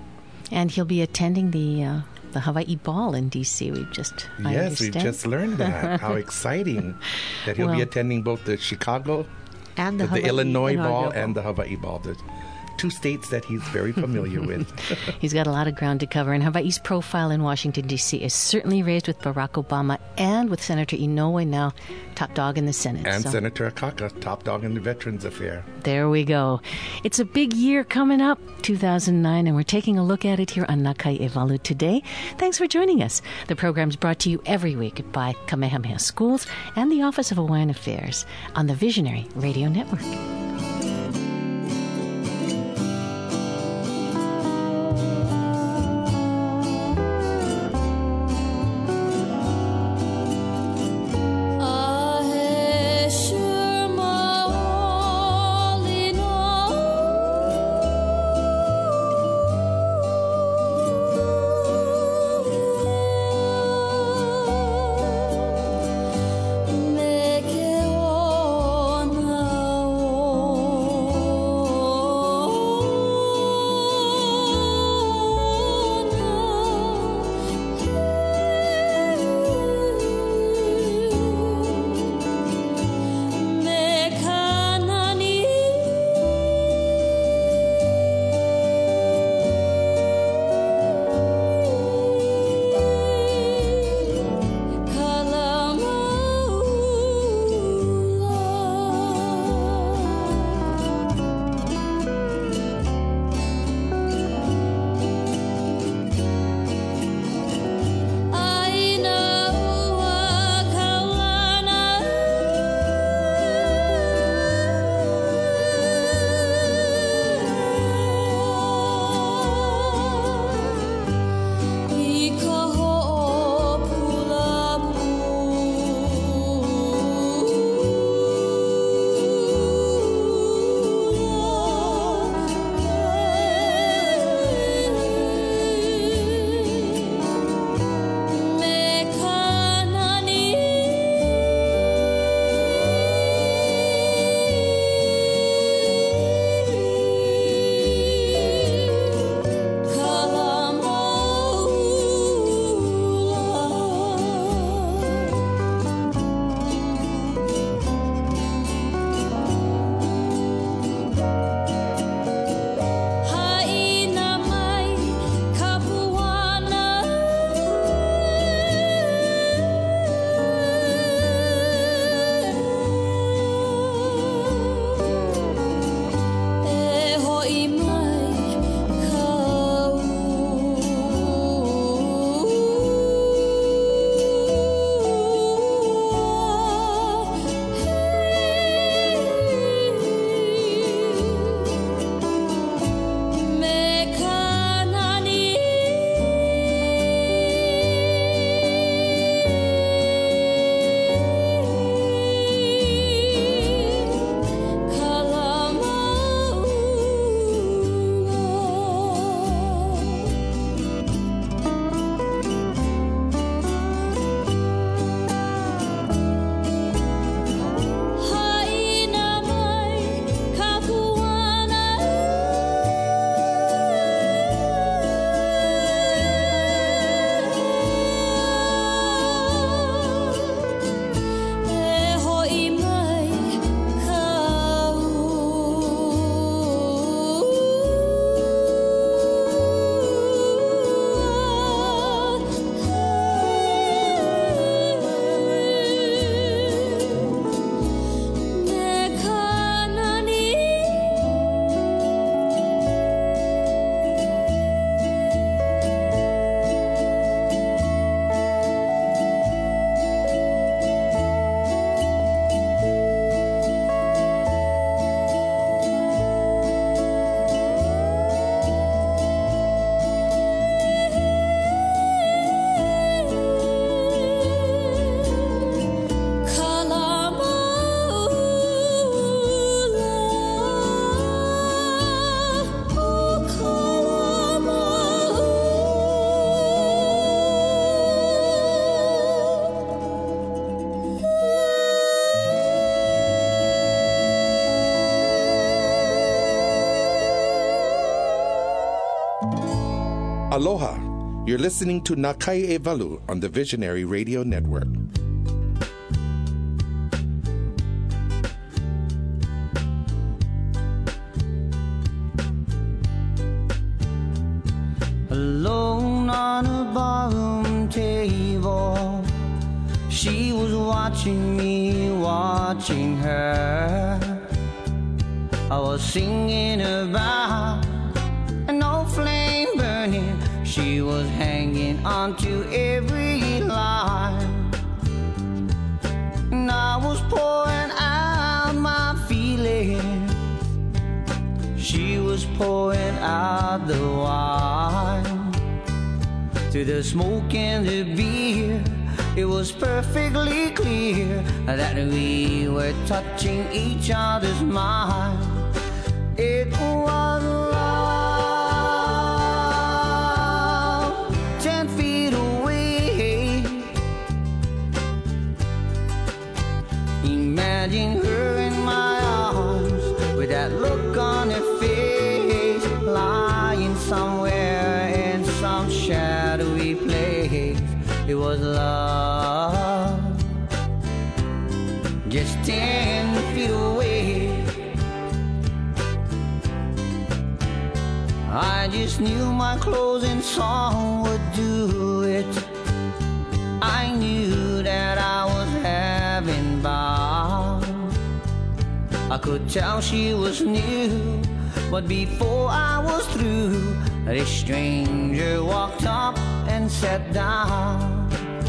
B: And he'll be attending the uh, the Hawaii Ball in D C. We've just I
C: yes, we've just learned that. How exciting that he'll well, be attending both the Chicago,
D: and the,
C: the, the Illinois
D: Ball
C: and the Hawaii Ball. The, two states that he's very familiar with.
B: He's got a lot of ground to cover. And Hawaii's profile in Washington, D C is certainly raised with Barack Obama and with Senator Inoue, now top dog in the Senate.
C: And
B: so.
C: Senator Akaka, top dog in the Veterans Affair.
B: There we go. It's a big year coming up, two thousand nine, and we're taking a look at it here on Nakai Evalu today. Thanks for joining us. The program's brought to you every week by Kamehameha Schools and the Office of Hawaiian Affairs on the Visionary Radio Network.
C: Aloha. You're listening to Nakai Evalu on the Visionary Radio Network.
Q: watching me, watching her. I was singing about an old flame burning. She was hanging on to every line, and I was pouring out my feelings. She was pouring out the wine. Through the smoke and the beer, it was perfectly clear that we were touching each other's mind. It was love, ten feet away. Imagine her in my arms with that look on her face, lying somewhere in some shadowy place. It was love, just ten feet away. I just knew my closing song would do it. I knew that I was having bound. I could tell she was new, but before I was through, this stranger walked up and sat down.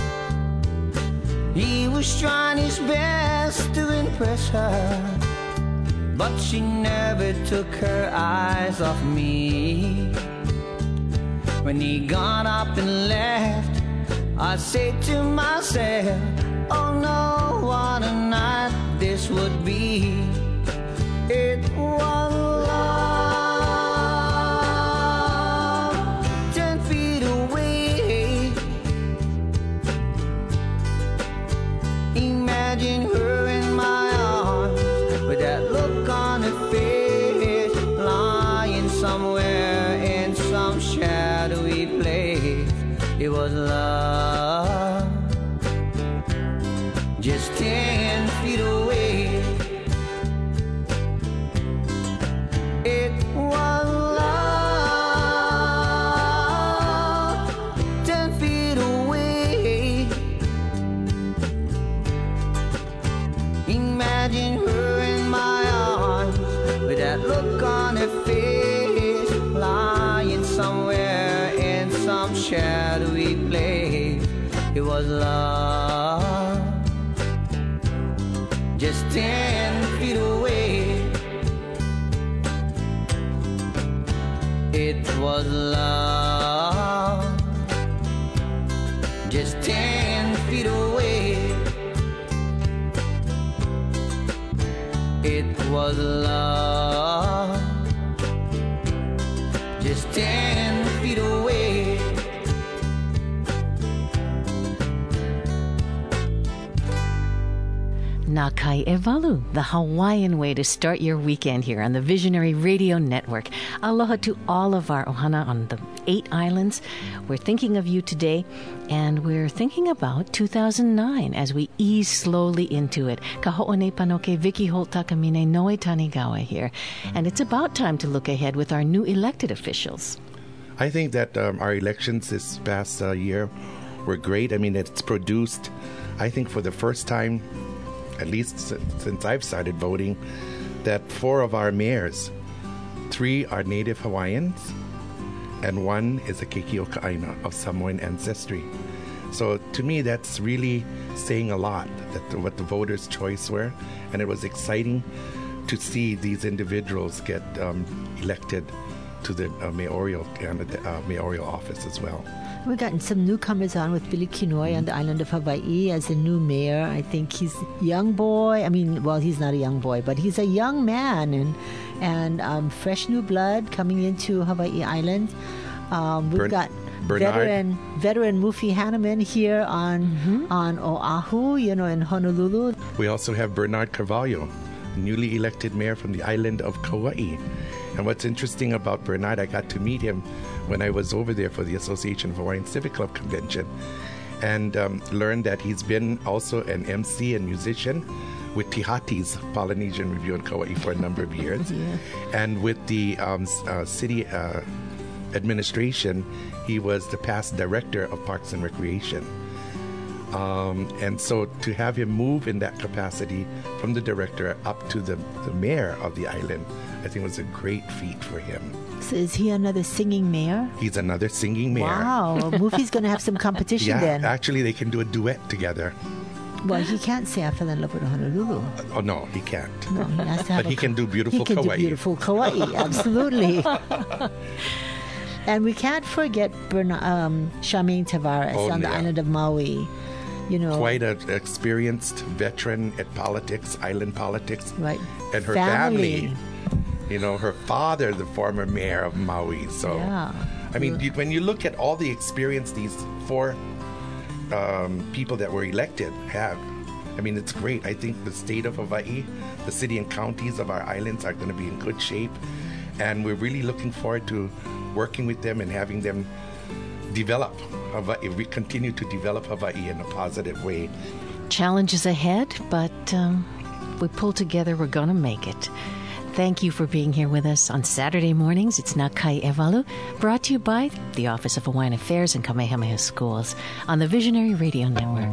Q: He was trying his best to impress her, but she never took her eyes off me. When he got up and left, I said to myself, oh no, what a night this would be. It was love, ten feet away. Imagine her in my arms with that look on her face, lying somewhere in some shadowy place. It was love, just ten feet away. It was love, ten feet away. Imagine her in my arms with that look on her face, lying somewhere in some shadowy place. It was love, just ten feet away. It was love, just ten feet away. It was love, just ten feet away.
B: Nakai Evalu, the Hawaiian way to start your weekend here on the Visionary Radio Network. Aloha to all of our ohana on the eight islands. We're thinking of you today, and we're thinking about two thousand nine as we ease slowly into it. Ka ho'one panoke Vicky Holt Takamine Noe Tanigawa here. And it's about time to look ahead with our new elected officials.
C: I think that um, our elections this past uh, year were great. I mean, it's produced, I think for the first time, at least since I've started voting, that four of our mayors, three are native Hawaiians, and one is a Kekioka'aina of Samoan ancestry. So to me, that's really saying a lot, that the, what the voters' choice were, and it was exciting to see these individuals get um, elected to the uh, mayoral, uh, mayoral office as well.
D: We've gotten some newcomers on with Billy Kinoi on the island of Hawaii as a new mayor. I think he's a young boy. I mean, well, he's not a young boy, but he's a young man and and um, fresh new blood coming into Hawaii Island. Um, we've Bern- got
C: Bernard.
D: veteran veteran Mufi Hanneman here on mm-hmm. on Oahu, you know, in Honolulu.
C: We also have Bernard Carvalho, newly elected mayor from the island of Kauai. And what's interesting about Bernard, I got to meet him when I was over there for the Association of Hawaiian Civic Club convention, and um, learned that he's been also an M C and musician with Tihati's Polynesian Review in Kauai for a number of years. Yeah. And with the um, uh, city uh, administration, he was the past director of Parks and Recreation. Um, and so to have him move in that capacity from the director up to the, the mayor of the island, I think was a great feat for him.
D: So is he another singing mayor?
C: He's another singing mayor.
D: Wow, Mufi's going to have some competition
C: yeah,
D: then.
C: Actually, they can do a duet together.
D: Well, he can't say I fell in love with Honolulu.
C: Uh, oh, no, he can't.
D: No, he has to have
C: But he
D: a,
C: can do beautiful
D: he can
C: Kauai.
D: do beautiful Kauai, absolutely. And we can't forget Bern- um, Charmaine Tavares
C: Oh,
D: on the
C: yeah.
D: island of Maui. You know,
C: Quite an experienced veteran at politics, island politics.
D: Right.
C: And her
D: Family.
C: family. You know, her father, the former mayor of Maui. So,
D: Yeah.
C: I mean, you, when you look at all the experience these four um, people that were elected have, I mean, it's great. I think the state of Hawaii, the city and counties of our islands are going to be in good shape. And we're really looking forward to working with them and having them develop Hawaii. We continue to develop Hawaii in a positive way.
B: Challenges ahead, but um, if we pull together, we're going to make it. Thank you for being here with us on Saturday mornings. It's Na Kai Ewalu, brought to you by the Office of Hawaiian Affairs and Kamehameha Schools on the Visionary Radio Network.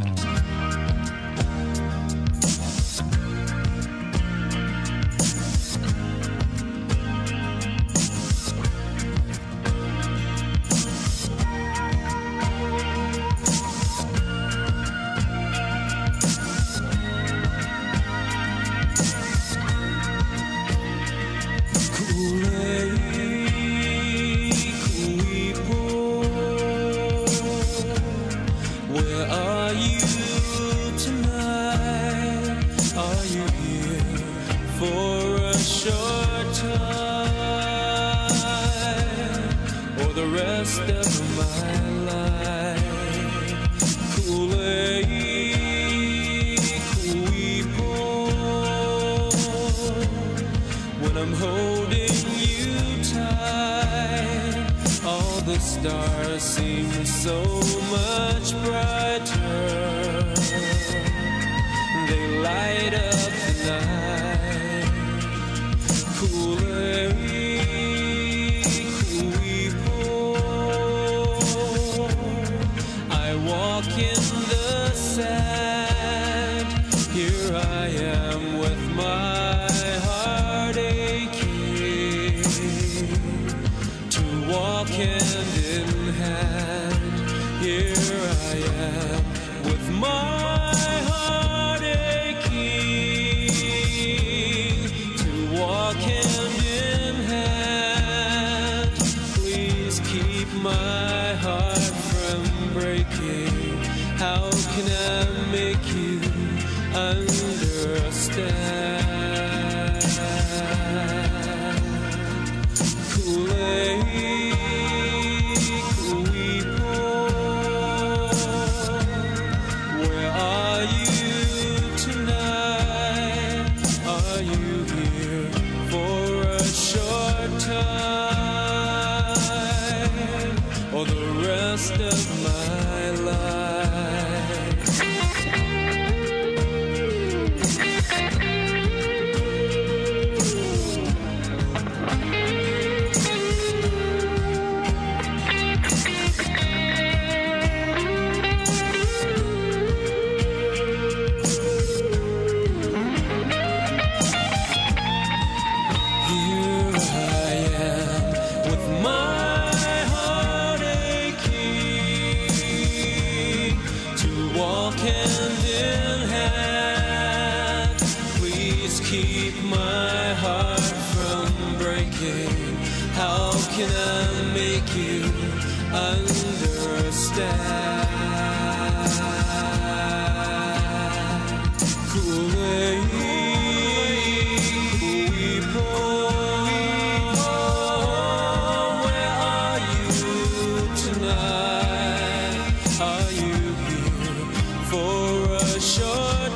E: Where are you tonight? Are you here for a short time or the rest of my life? Kule, kuipo, when I'm holding you tight, all the stars seem so much brighter. They light up the night. Kule, kuipo, I walk in the sand. Here I am with my heart aching to walk hand in hand. Here I am with my heart aching to walk hand in hand. Please keep my heart from breaking. How can I make you understand? Kule, where are you tonight? Are you here for a short time or the rest of my life? Here I am with my heart aching to walk hand in hand. Please keep my heart from breaking. How can I make you understand? Where are you tonight? Are you here for a short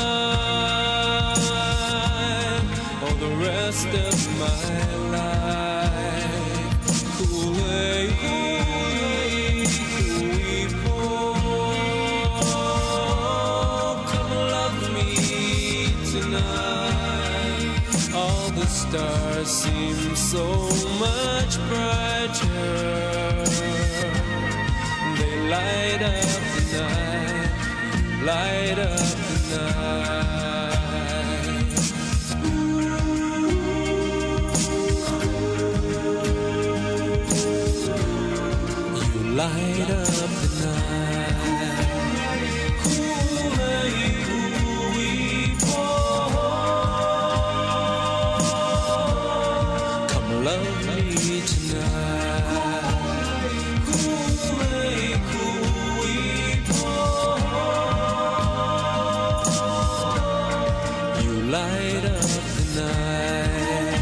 E: time or the rest of my life? Come love me tonight. All the stars seem so much brighter. They light up the night. light up the night. You light up the night. Come love me tonight. You light up the night.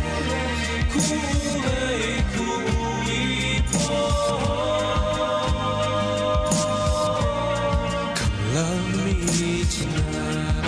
E: Come love me tonight.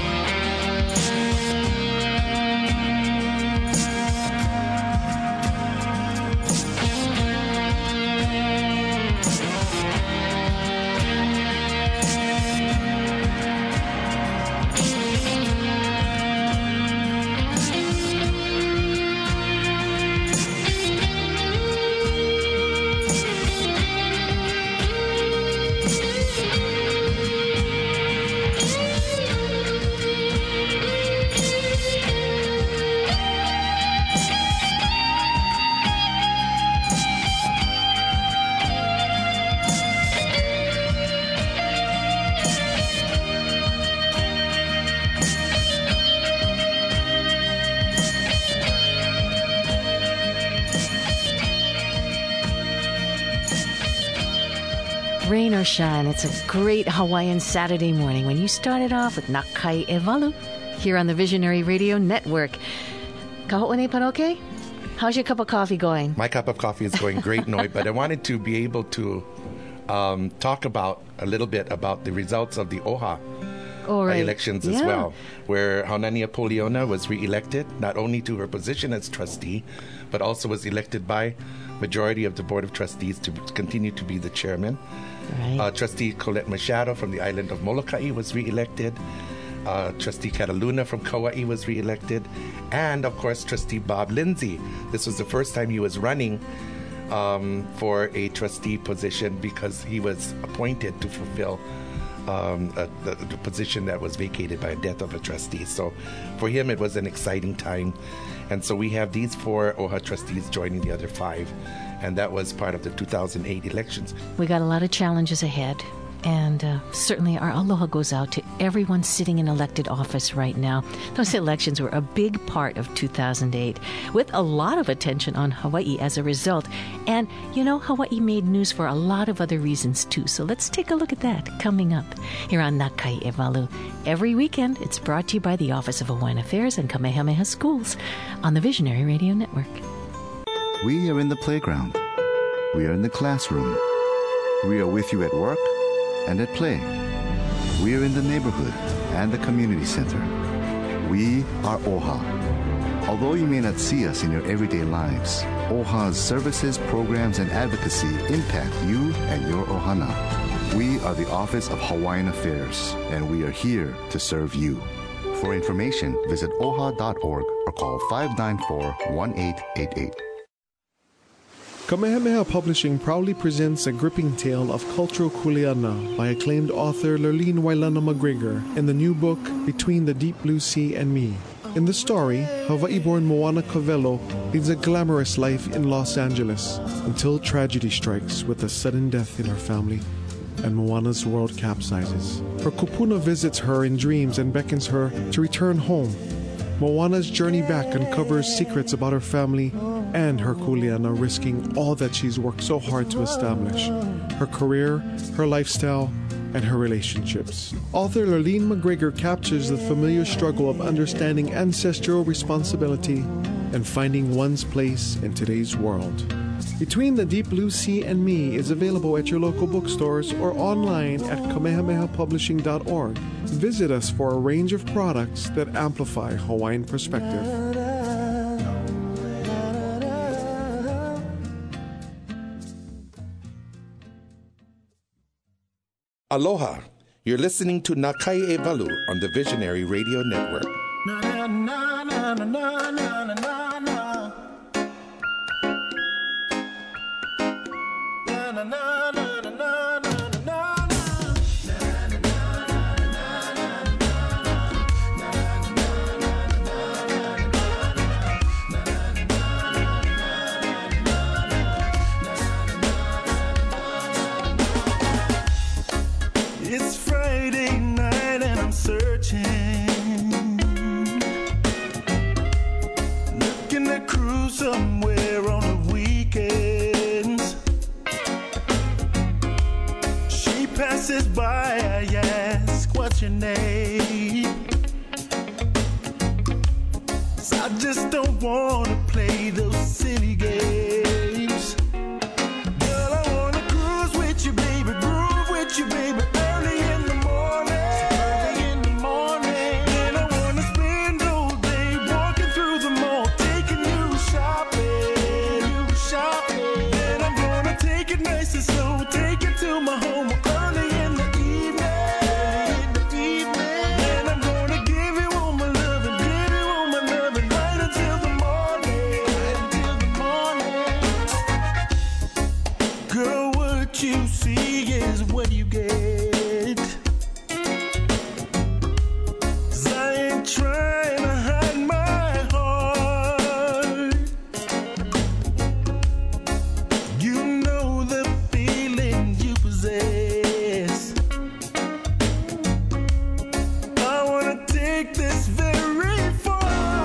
B: Rain or shine, it's a great Hawaiian Saturday morning when you started off with Nakai Evalu here on the Visionary Radio Network. Kaho'one Paroke, how's your cup of coffee going?
C: My cup of coffee is going great, Noi, but I wanted to be able to um, talk about a little bit about the results of the OHA
B: All right.
C: elections
B: yeah.
C: as well, where Haunani Apoliona was re-elected, not only to her position as trustee, but also was elected by majority of the Board of Trustees to continue to be the chairman.
B: Right.
C: Uh, Trustee Colette Machado from the island of Molokai was re-elected. Uh, Trustee Cataluna from Kauai was re-elected. And, of course, Trustee Bob Lindsay. This was the first time he was running um, for a trustee position because he was appointed to fulfill um, uh, the, the position that was vacated by a death of a trustee. So for him, it was an exciting time. And so we have these four OHA trustees joining the other five. And that was part of the two thousand eight elections.
B: We got a lot of challenges ahead. And uh, certainly our aloha goes out to everyone sitting in elected office right now. Those elections were a big part of two thousand eight, with a lot of attention on Hawaii as a result. And, you know, Hawaii made news for a lot of other reasons, too. So let's take a look at that coming up here on Nakai Evalu. Every weekend, it's brought to you by the Office of Hawaiian Affairs and Kamehameha Schools on the Visionary Radio Network.
G: We are in the playground. We are in the classroom. We are with you at work and at play. We are in the neighborhood and the community center. We are OHA. Although you may not see us in your everyday lives, OHA's services, programs, and advocacy impact you and your ohana. We are the Office of Hawaiian Affairs, and we are here to serve you. For information, visit O H A dot org or call five nine four, one eight eight eight.
H: Kamehameha Publishing proudly presents a gripping tale of cultural kuleana by acclaimed author Lurleen Wailana McGregor in the new book Between the Deep Blue Sea and Me. In the story, Hawaii-born Moana Covello leads a glamorous life in Los Angeles until tragedy strikes with a sudden death in her family and Moana's world capsizes. Her kupuna visits her in dreams and beckons her to return home. Moana's journey back uncovers secrets about her family and her kuleana, risking all that she's worked so hard to establish: her career, her lifestyle, and her relationships. Author Lurleen McGregor captures the familiar struggle of understanding ancestral responsibility and finding one's place in today's world. Between the Deep Blue Sea and Me is available at your local bookstores or online at kamehameha publishing dot org. Visit us for a range of products that amplify Hawaiian perspective.
C: Aloha. You're listening to Nakai Evalu on the Visionary Radio Network.
E: Na na na na na na na na na. Na na na na na na na na. wanna cruise somewhere on the weekends. She passes by, I ask, what's your name? I just don't wanna play those silly games. Girl, I wanna cruise with you, baby, groove with you, baby, early in the morning. Early in the morning. Then I wanna spend all day walking through the mall, taking you shopping, you shopping. Then I'm gonna take it nice and slow, take it to my home early in the evening. In the evening. Then I'm gonna give you all my loving, give you all my loving. Until the morning, until the morning. Girl, what you see is what you get. 'Cause I ain't trying to hide my heart. You know the feeling you possess. I wanna take this very far.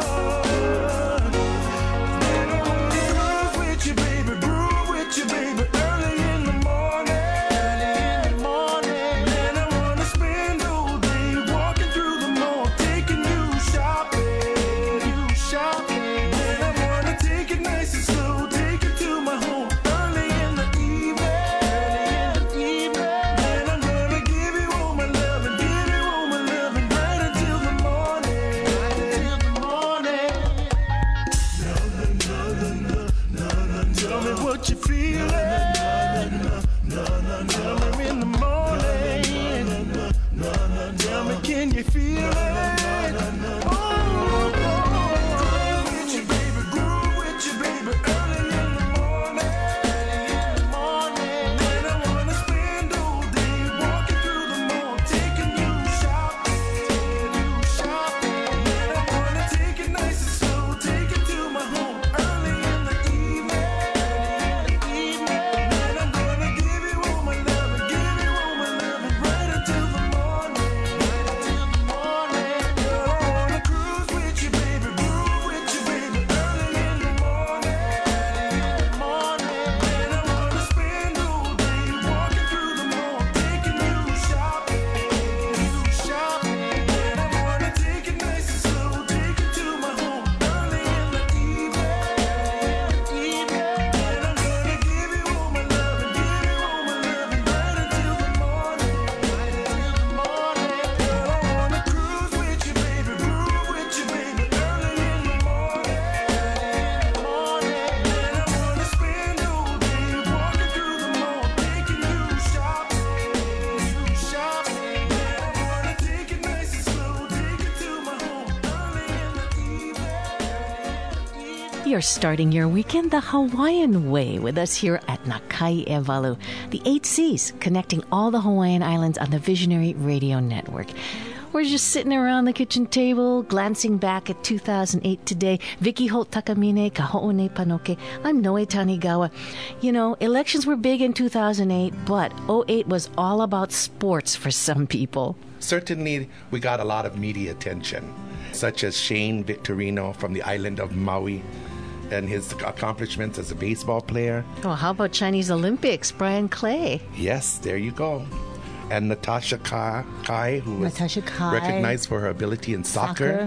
B: You're starting your weekend the Hawaiian way with us here at Nakai e Walu, the eight C's connecting all the Hawaiian Islands on the Visionary Radio Network. We're just sitting around the kitchen table, glancing back at two thousand eight today. Vicky Holt Takamine, Kaho'one Panoke. I'm Noe Tanigawa. You know, elections were big in two thousand eight, but oh eight was all about sports for some people.
C: Certainly, we got a lot of media attention, such as Shane Victorino from the island of Maui and his accomplishments as a baseball player.
B: Oh, how about Chinese Olympics, Brian Clay?
C: Yes, there you go. And Natasha Kai, Kai who was
D: Natasha Kai.
C: recognized for her ability in soccer.
D: Soccer.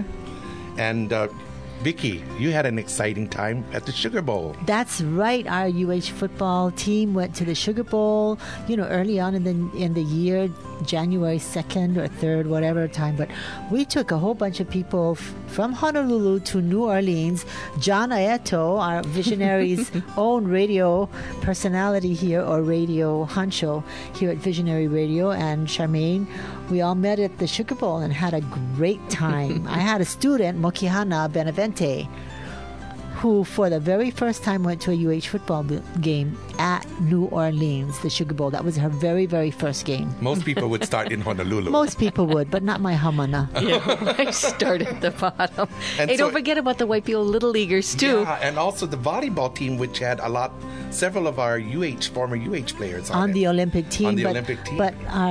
C: And uh, Vicky, you had an exciting time at the Sugar Bowl.
D: That's right. Our U H football team went to the Sugar Bowl, you know, early on in the in the year, January second or third, whatever time. But we took a whole bunch of people f- from Honolulu to New Orleans. John Aeto, our Visionary's own radio personality here, or radio honcho here at Visionary Radio, and Charmaine, we all met at the Sugar Bowl and had a great time. I had a student, Mokihana Benevente, who for the very first time went to a U H football b- game at New Orleans, the Sugar Bowl. That was her very, very first game.
C: Most people would start in Honolulu.
D: Most people would, but not my hamana.
B: Yeah, I start at the bottom.
C: And
B: hey,
C: so-
B: don't forget about the white people Little Leaguers, too.
C: Yeah, and also the volleyball team, which had a lot, several of our U H, former U H players on,
D: On
C: it.
D: the Olympic team.
C: On the
D: but,
C: Olympic team.
D: But our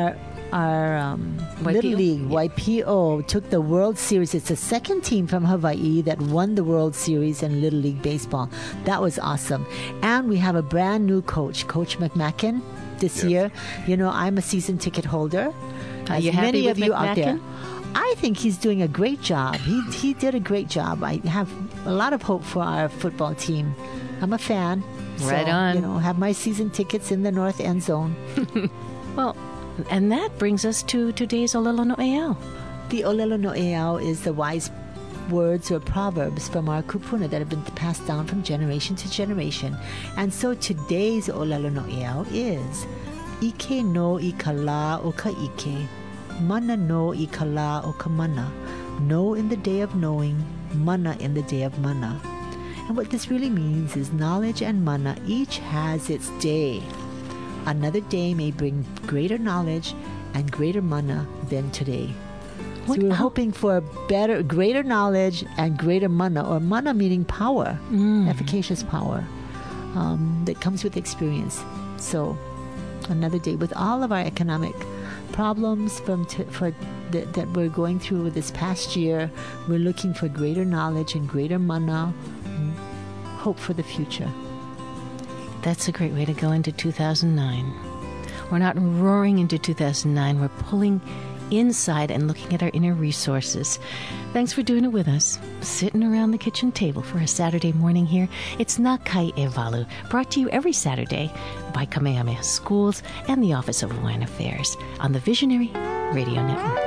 D: our um,
B: Y P O?
D: Little League, Y P O, took the World Series. It's the second team from Hawaii that won the World Series in Little League Baseball. That was awesome. And we have a brand new coach, Coach McMacken, this
B: Yes.
D: year. You know, I'm a season ticket holder.
B: Are
D: as
B: you happy
D: many
B: with
D: of you out there.
B: McMacken?
D: I think he's doing a great job. He he did a great job. I have a lot of hope for our football team. I'm a fan.
B: Right
D: so,
B: on.
D: You know, have my season tickets in the north end zone.
B: Well, and that brings us to today's Olelo No'eau.
D: The Olelo No'eau is the wise words or proverbs from our kupuna that have been passed down from generation to generation. And so today's Olelo No'eau is Ike no i ka la o ka ike, mana no i ka la o ka mana, know in the day of knowing, mana in the day of mana. And what this really means is knowledge and mana each has its day. Another day may bring greater knowledge and greater mana than today. So we're hoping for better, greater knowledge and greater mana, or mana meaning power, efficacious power um, that comes with experience. So another day with all of our economic problems from t- for th- that we're going through this past year, we're looking for greater knowledge and greater mana, and hope for the future.
B: That's a great way to go into two thousand nine. We're not roaring into two thousand nine. We're pulling inside and looking at our inner resources. Thanks for doing it with us. Sitting around the kitchen table for a Saturday morning here. It's Nā Kai e Walu, brought to you every Saturday by Kamehameha Schools and the Office of Hawaiian Affairs on the Visionary Radio Network.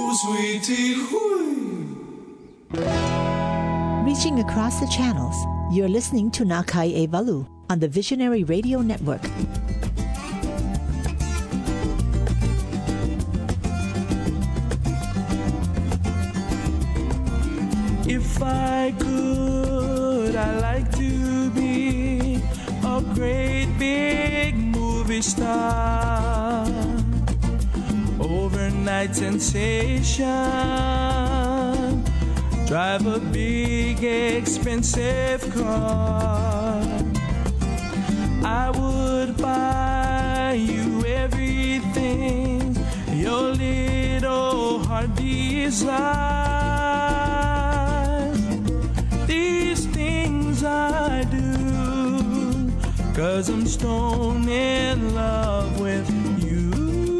E: sweetie,
D: Reaching across the channels, you're listening to Nakai Evalu on the Visionary Radio Network.
E: If I could, I'd like to be a great big movie star. Overnight sensation. Drive a big expensive car. I would buy you everything your little heart desires. These things I do 'cause I'm stone in love with you.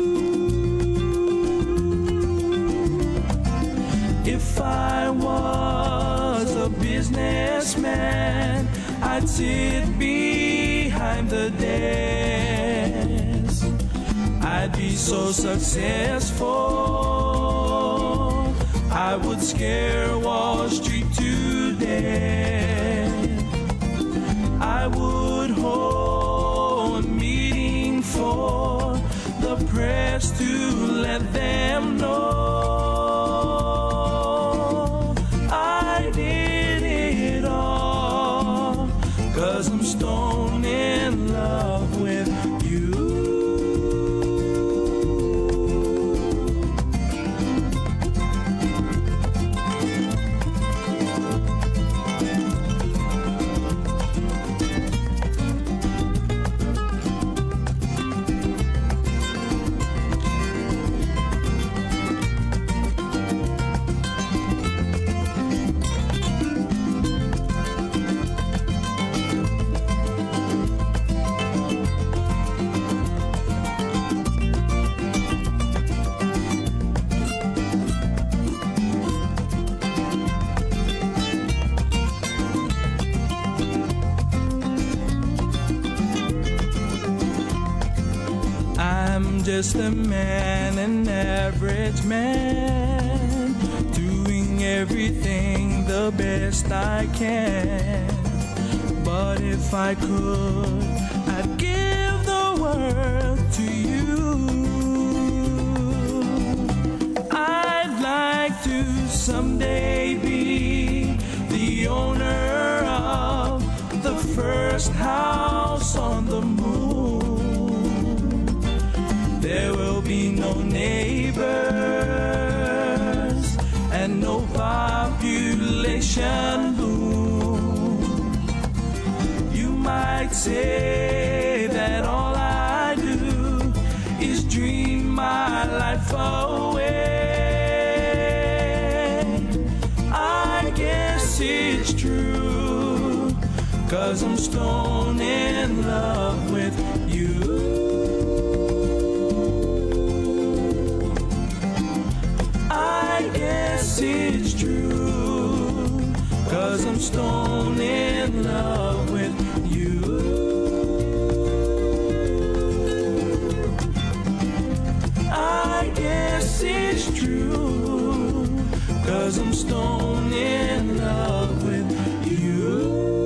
E: If I was a businessman, I'd sit behind the desk. I'd be so successful, I would scare Wall Street to death. I would hold a meeting for the press to let them know I did it all, 'cause I'm stone in love with you. Just a man, an average man, doing everything the best I can. But if I could, I'd give the world to you. I'd like to someday be the owner of the first house on the moon. There will be no neighbors and no population boom. You might say that all I do is dream my life away. I guess it's true, 'cause I'm stone in love with you. I guess it's true, 'cause I'm stone in love with you. I guess it's true, 'cause I'm stone in love with you.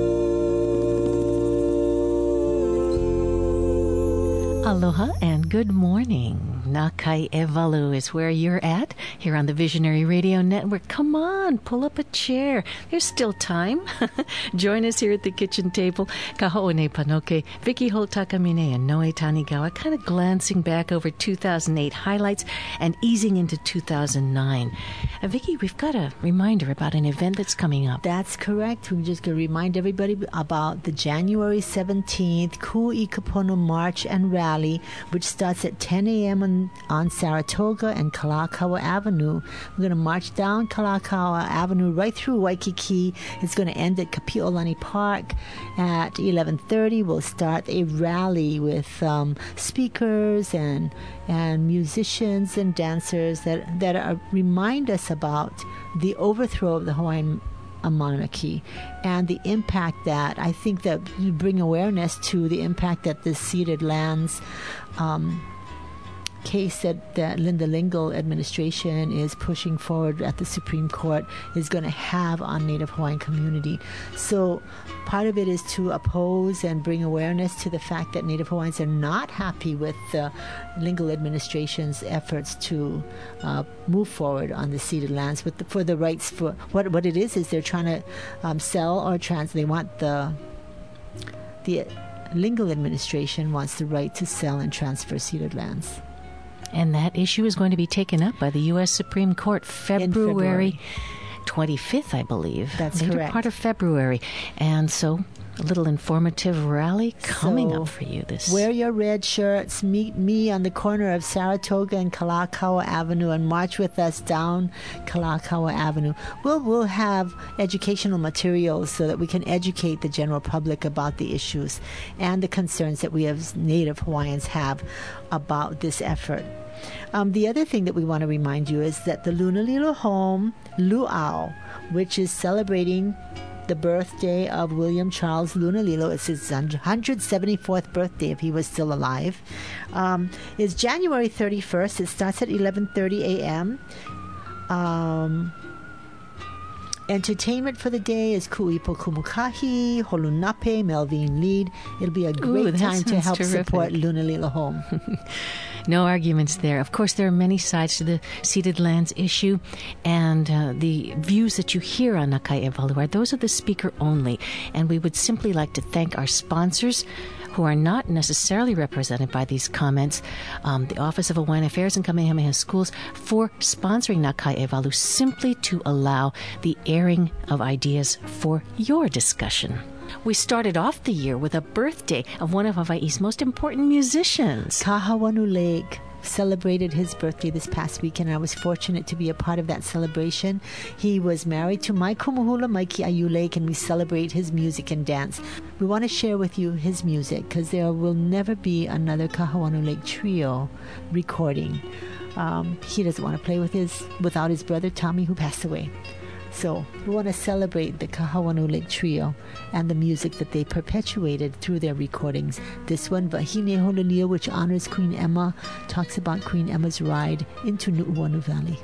B: Aloha and good morning. Nakai Evalu is where you're at here on the Visionary Radio Network. Come on, pull up a chair. There's still time. Join us here at the kitchen table. Kaho'one Panoke, Vicky Holt Takamine, and Noe Tanigawa, kind of glancing back over two thousand eight highlights and easing into two thousand nine. Uh, Vicky, we've got a reminder about an event that's coming up.
D: That's correct. We're just going to remind everybody about the January seventeenth Ku'i Kapono March and Rally, which starts at ten a.m. on, on Saratoga and Kalakaua Avenue. We're going to march down Kalakaua Avenue right through Waikiki. It's going to end at Kapi'olani Park at eleven thirty. We'll start a rally with um, speakers and and musicians and dancers that, that are, remind us about the overthrow of the Hawaiian a monarchy and the impact that I think that you bring awareness to the impact that the ceded lands um, case that the Linda Lingle administration is pushing forward at the Supreme Court is going to have on Native Hawaiian community. So part of it is to oppose and bring awareness to the fact that Native Hawaiians are not happy with the Lingle administration's efforts to uh, move forward on the ceded lands with the, for the rights. For what what it is is they're trying to um, sell or trans. They want the the Lingle administration wants the right to sell and transfer ceded lands.
B: And that issue is going to be taken up by the U S Supreme Court February,
D: February.
B: twenty-fifth, I believe.
D: That's
B: Later
D: correct.
B: part of February. And so a little informative rally coming
D: So,
B: up for you this.
D: Wear your red shirts. Meet me on the corner of Saratoga and Kalakaua Avenue and march with us down Kalakaua Avenue. We'll, we'll have educational materials so that we can educate the general public about the issues and the concerns that we as Native Hawaiians have about this effort. Um, the other thing that we want to remind you is that the Lunalilo Home Luau, which is celebrating the birthday of William Charles Lunalilo, it's his one hundred seventy-fourth birthday if he was still alive, um, is January thirty-first. It starts at eleven thirty a.m. Um, entertainment for the day is Kuipo Kumukahi, Holunape, Melvin Lead. It'll be a great
B: Ooh, that
D: time to
B: sounds
D: help
B: terrific.
D: support Lunalilo Home.
B: No arguments there. Of course, there are many sides to the ceded lands issue, and uh, the views that you hear on Nakai Evalu are those of the speaker only. And we would simply like to thank our sponsors who are not necessarily represented by these comments, um, the Office of Hawaiian Affairs and Kamehameha Schools, for sponsoring Nakai Evalu simply to allow the airing of ideas for your discussion. We started off the year with a birthday of one of Hawaii's most important musicians.
D: Kahawanu Lake celebrated his birthday this past weekend. I was fortunate to be a part of that celebration. He was married to Mai Kumuhula, Maiki Ayu Lake, and we celebrate his music and dance. We want to share with you his music because there will never be another Kahawanu Lake trio recording. Um, he doesn't want to play with his without his brother Tommy, who passed away. So we want to celebrate the Kahawanu Lake Trio and the music that they perpetuated through their recordings. This one, Vahine Hololio, which honors Queen Emma, talks about Queen Emma's ride into Nu'uanu Valley.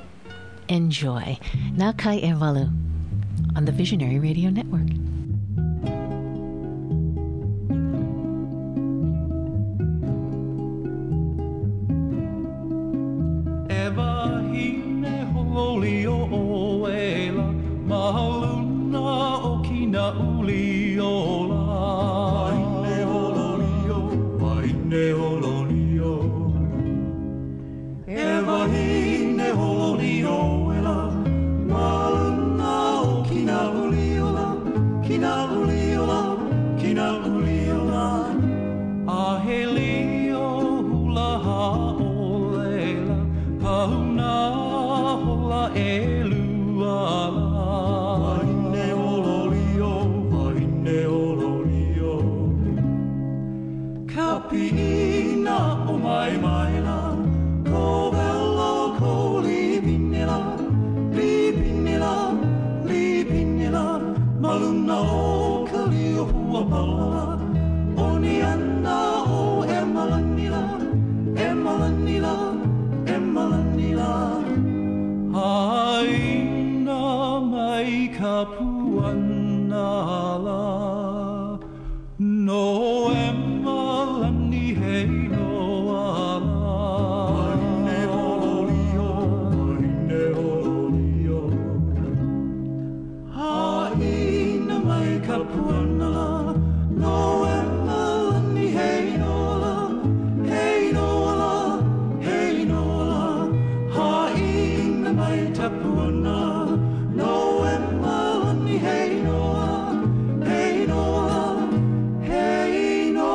B: Enjoy Nakai Evalu on the Visionary Radio Network.
E: Evahine hololio oela, mahaluna okina uliola. Vaine hololio, vaine hololio. Evahine hololio oela, mahaluna okina uliola, kina uliola, kina uliola. Ahelio hula haolela, pauna hola eluala. Vaine hololio, vaine hololio. Kapiina o mai maila, ko velo ko lipinila, lipinila, lipinila. Maluna o kalio hua palala, oni ana o emalanila, emalanila, emalanila. Aina mai kapuanala, no emalani hei no ala. Vaine hololio, vaine hololio. Aina mai kapuanala, no emalani hei no ala, hei no ala, hei no ala. Haina mai tapuana, no emalani hei no ala, hei no ala, hei no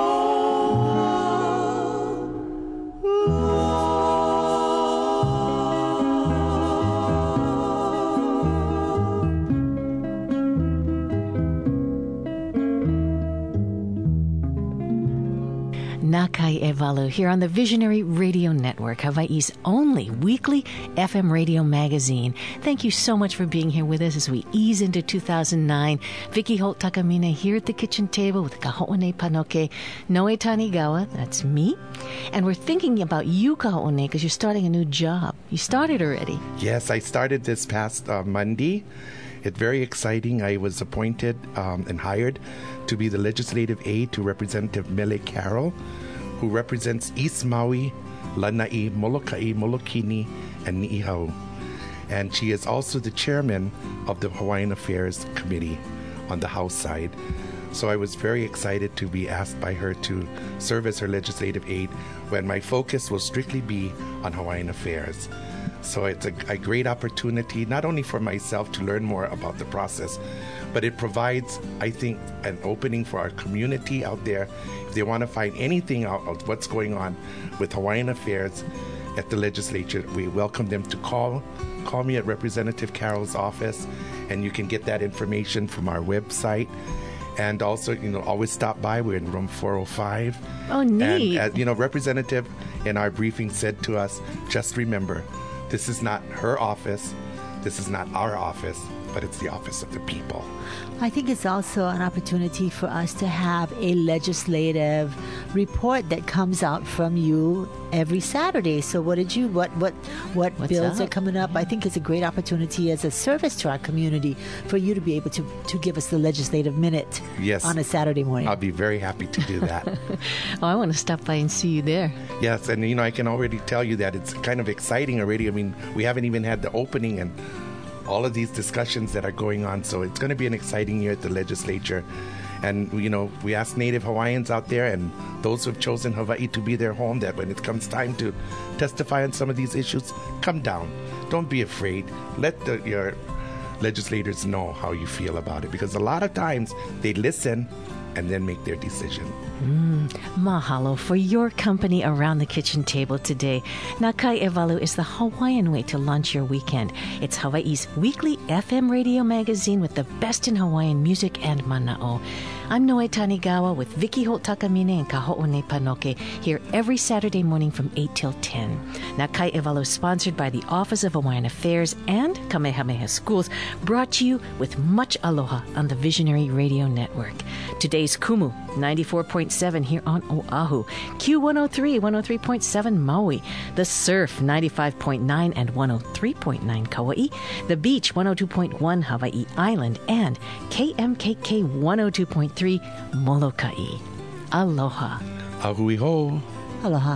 B: Nakai Evalu here on the Visionary Radio Network, Hawaii's only weekly F M radio magazine. Thank you so much for being here with us as we ease into two thousand nine. Vicky Holt Takamina here at the kitchen table with Kaho'one Panoke, Noe Tanigawa, that's me. And we're thinking about you, Kaho'one, because you're starting a new job. You started already.
C: Yes, I started this past uh, Monday. It's very exciting. I was appointed um, and hired to be the legislative aide to Representative Mele Carroll, who represents East Maui, Lanai, Molokai, Molokini, and Ni'ihau. And she is also the chairman of the Hawaiian Affairs Committee on the House side. So I was very excited to be asked by her to serve as her legislative aide when my focus will strictly be on Hawaiian affairs. So it's a, a great opportunity, not only for myself to learn more about the process, but it provides, I think, an opening for our community out there. If they want to find anything out of what's going on with Hawaiian affairs at the legislature, we welcome them to call. Call me at Representative Carroll's office, and you can get that information from our website. And also, you know, always stop by. We're in room four oh five.
B: Oh, neat.
C: And, uh, you know, Representative in our briefing said to us, just remember, this is not her office, this is not our office, but it's the office of the people.
D: I think it's also an opportunity for us to have a legislative report that comes out from you every Saturday. So what did you, what what what
B: What's
D: bills
B: up?
D: are coming up? I think it's a great opportunity as a service to our community for you to be able to, to give us the legislative minute
C: Yes.
D: on a Saturday morning.
C: I'll be very happy to do that.
B: Oh, I want to stop by and see you there.
C: Yes, and you know, I can already tell you that it's kind of exciting already. I mean, we haven't even had the opening and all of these discussions that are going on. So it's going to be an exciting year at the legislature. And, you know, we ask Native Hawaiians out there and those who have chosen Hawaii to be their home that when it comes time to testify on some of these issues, come down. Don't be afraid. Let the, your legislators know how you feel about it. Because a lot of times they listen and then make their decision.
B: Mm, mahalo for your company around the kitchen table today. Nakai Evalu is the Hawaiian way to launch your weekend. It's Hawaii's weekly F M radio magazine with the best in Hawaiian music and mana'o. I'm Noe Tanigawa with Vicky Holt Takamine and Kaho'one Panoke here every Saturday morning from eight till ten. Nakai Evalu is sponsored by the Office of Hawaiian Affairs and Kamehameha Schools, brought to you with much aloha on the Visionary Radio Network. Today's Kumu, ninety-four point seven here on Oahu, Q one oh three, one oh three point seven Maui, The Surf, ninety-five point nine and one oh three point nine Kauai, The Beach, one oh two point one Hawaii Island, and K M K K one oh two point three Molokai. Aloha.
C: Ahui ho.
D: Aloha.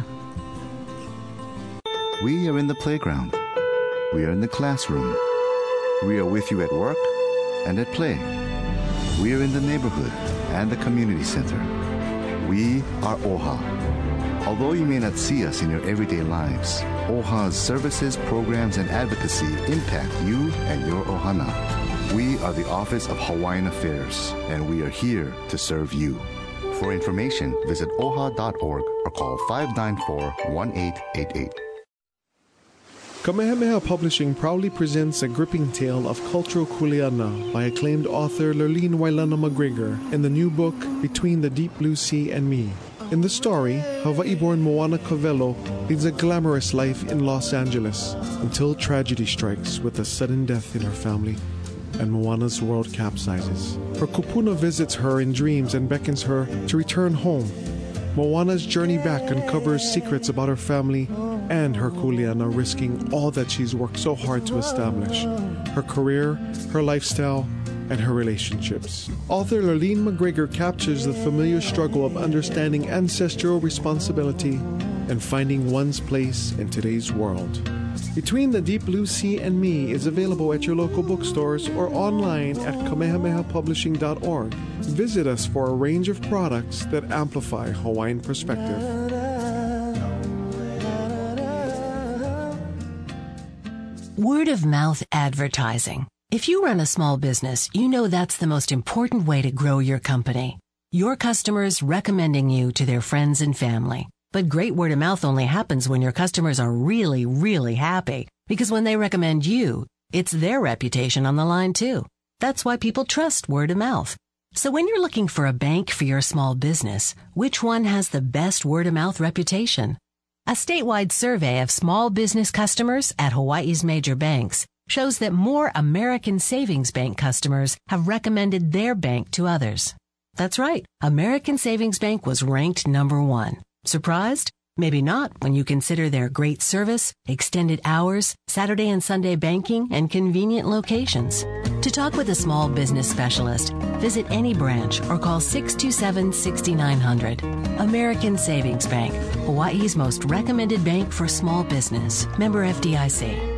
G: We are in the playground. We are in the classroom. We are with you at work and at play. We are in the neighborhood and the community center. We are O H A. Although you may not see us in your everyday lives, O H A's services, programs, and advocacy impact you and your ohana. We are the Office of Hawaiian Affairs, and we are here to serve you. For information, visit O H A dot org or call five nine four, one eight eight eight.
H: Kamehameha Publishing proudly presents a gripping tale of cultural kuleana by acclaimed author Lurleen Wailana McGregor in the new book Between the Deep Blue Sea and Me. In the story, Hawaii-born Moana Covello leads a glamorous life in Los Angeles until tragedy strikes with a sudden death in her family and Moana's world capsizes. Her kupuna visits her in dreams and beckons her to return home. Moana's journey back uncovers secrets about her family and her kuleana, risking all that she's worked so hard to establish: her career, her lifestyle, and her relationships. Author Lurleen McGregor captures the familiar struggle of understanding ancestral responsibility and finding one's place in today's world. Between the Deep Blue Sea and Me is available at your local bookstores or online at kamehameha publishing dot org. Visit us for a range of products that amplify Hawaiian perspective.
R: Word of mouth advertising. If you run a small business, you know that's the most important way to grow your company. Your customers recommending you to their friends and family. But great word of mouth only happens when your customers are really, really happy. Because when they recommend you, it's their reputation on the line too. That's why people trust word of mouth. So when you're looking for a bank for your small business, which one has the best word-of-mouth reputation? A statewide survey of small business customers at Hawaii's major banks shows that more American Savings Bank customers have recommended their bank to others. That's right. American Savings Bank was ranked number one. Surprised? Maybe not when you consider their great service, extended hours, Saturday and Sunday banking, and convenient locations. To talk with a small business specialist, visit any branch or call six two seven, six nine zero zero. American Savings Bank, Hawaii's most recommended bank for small business. Member F D I C.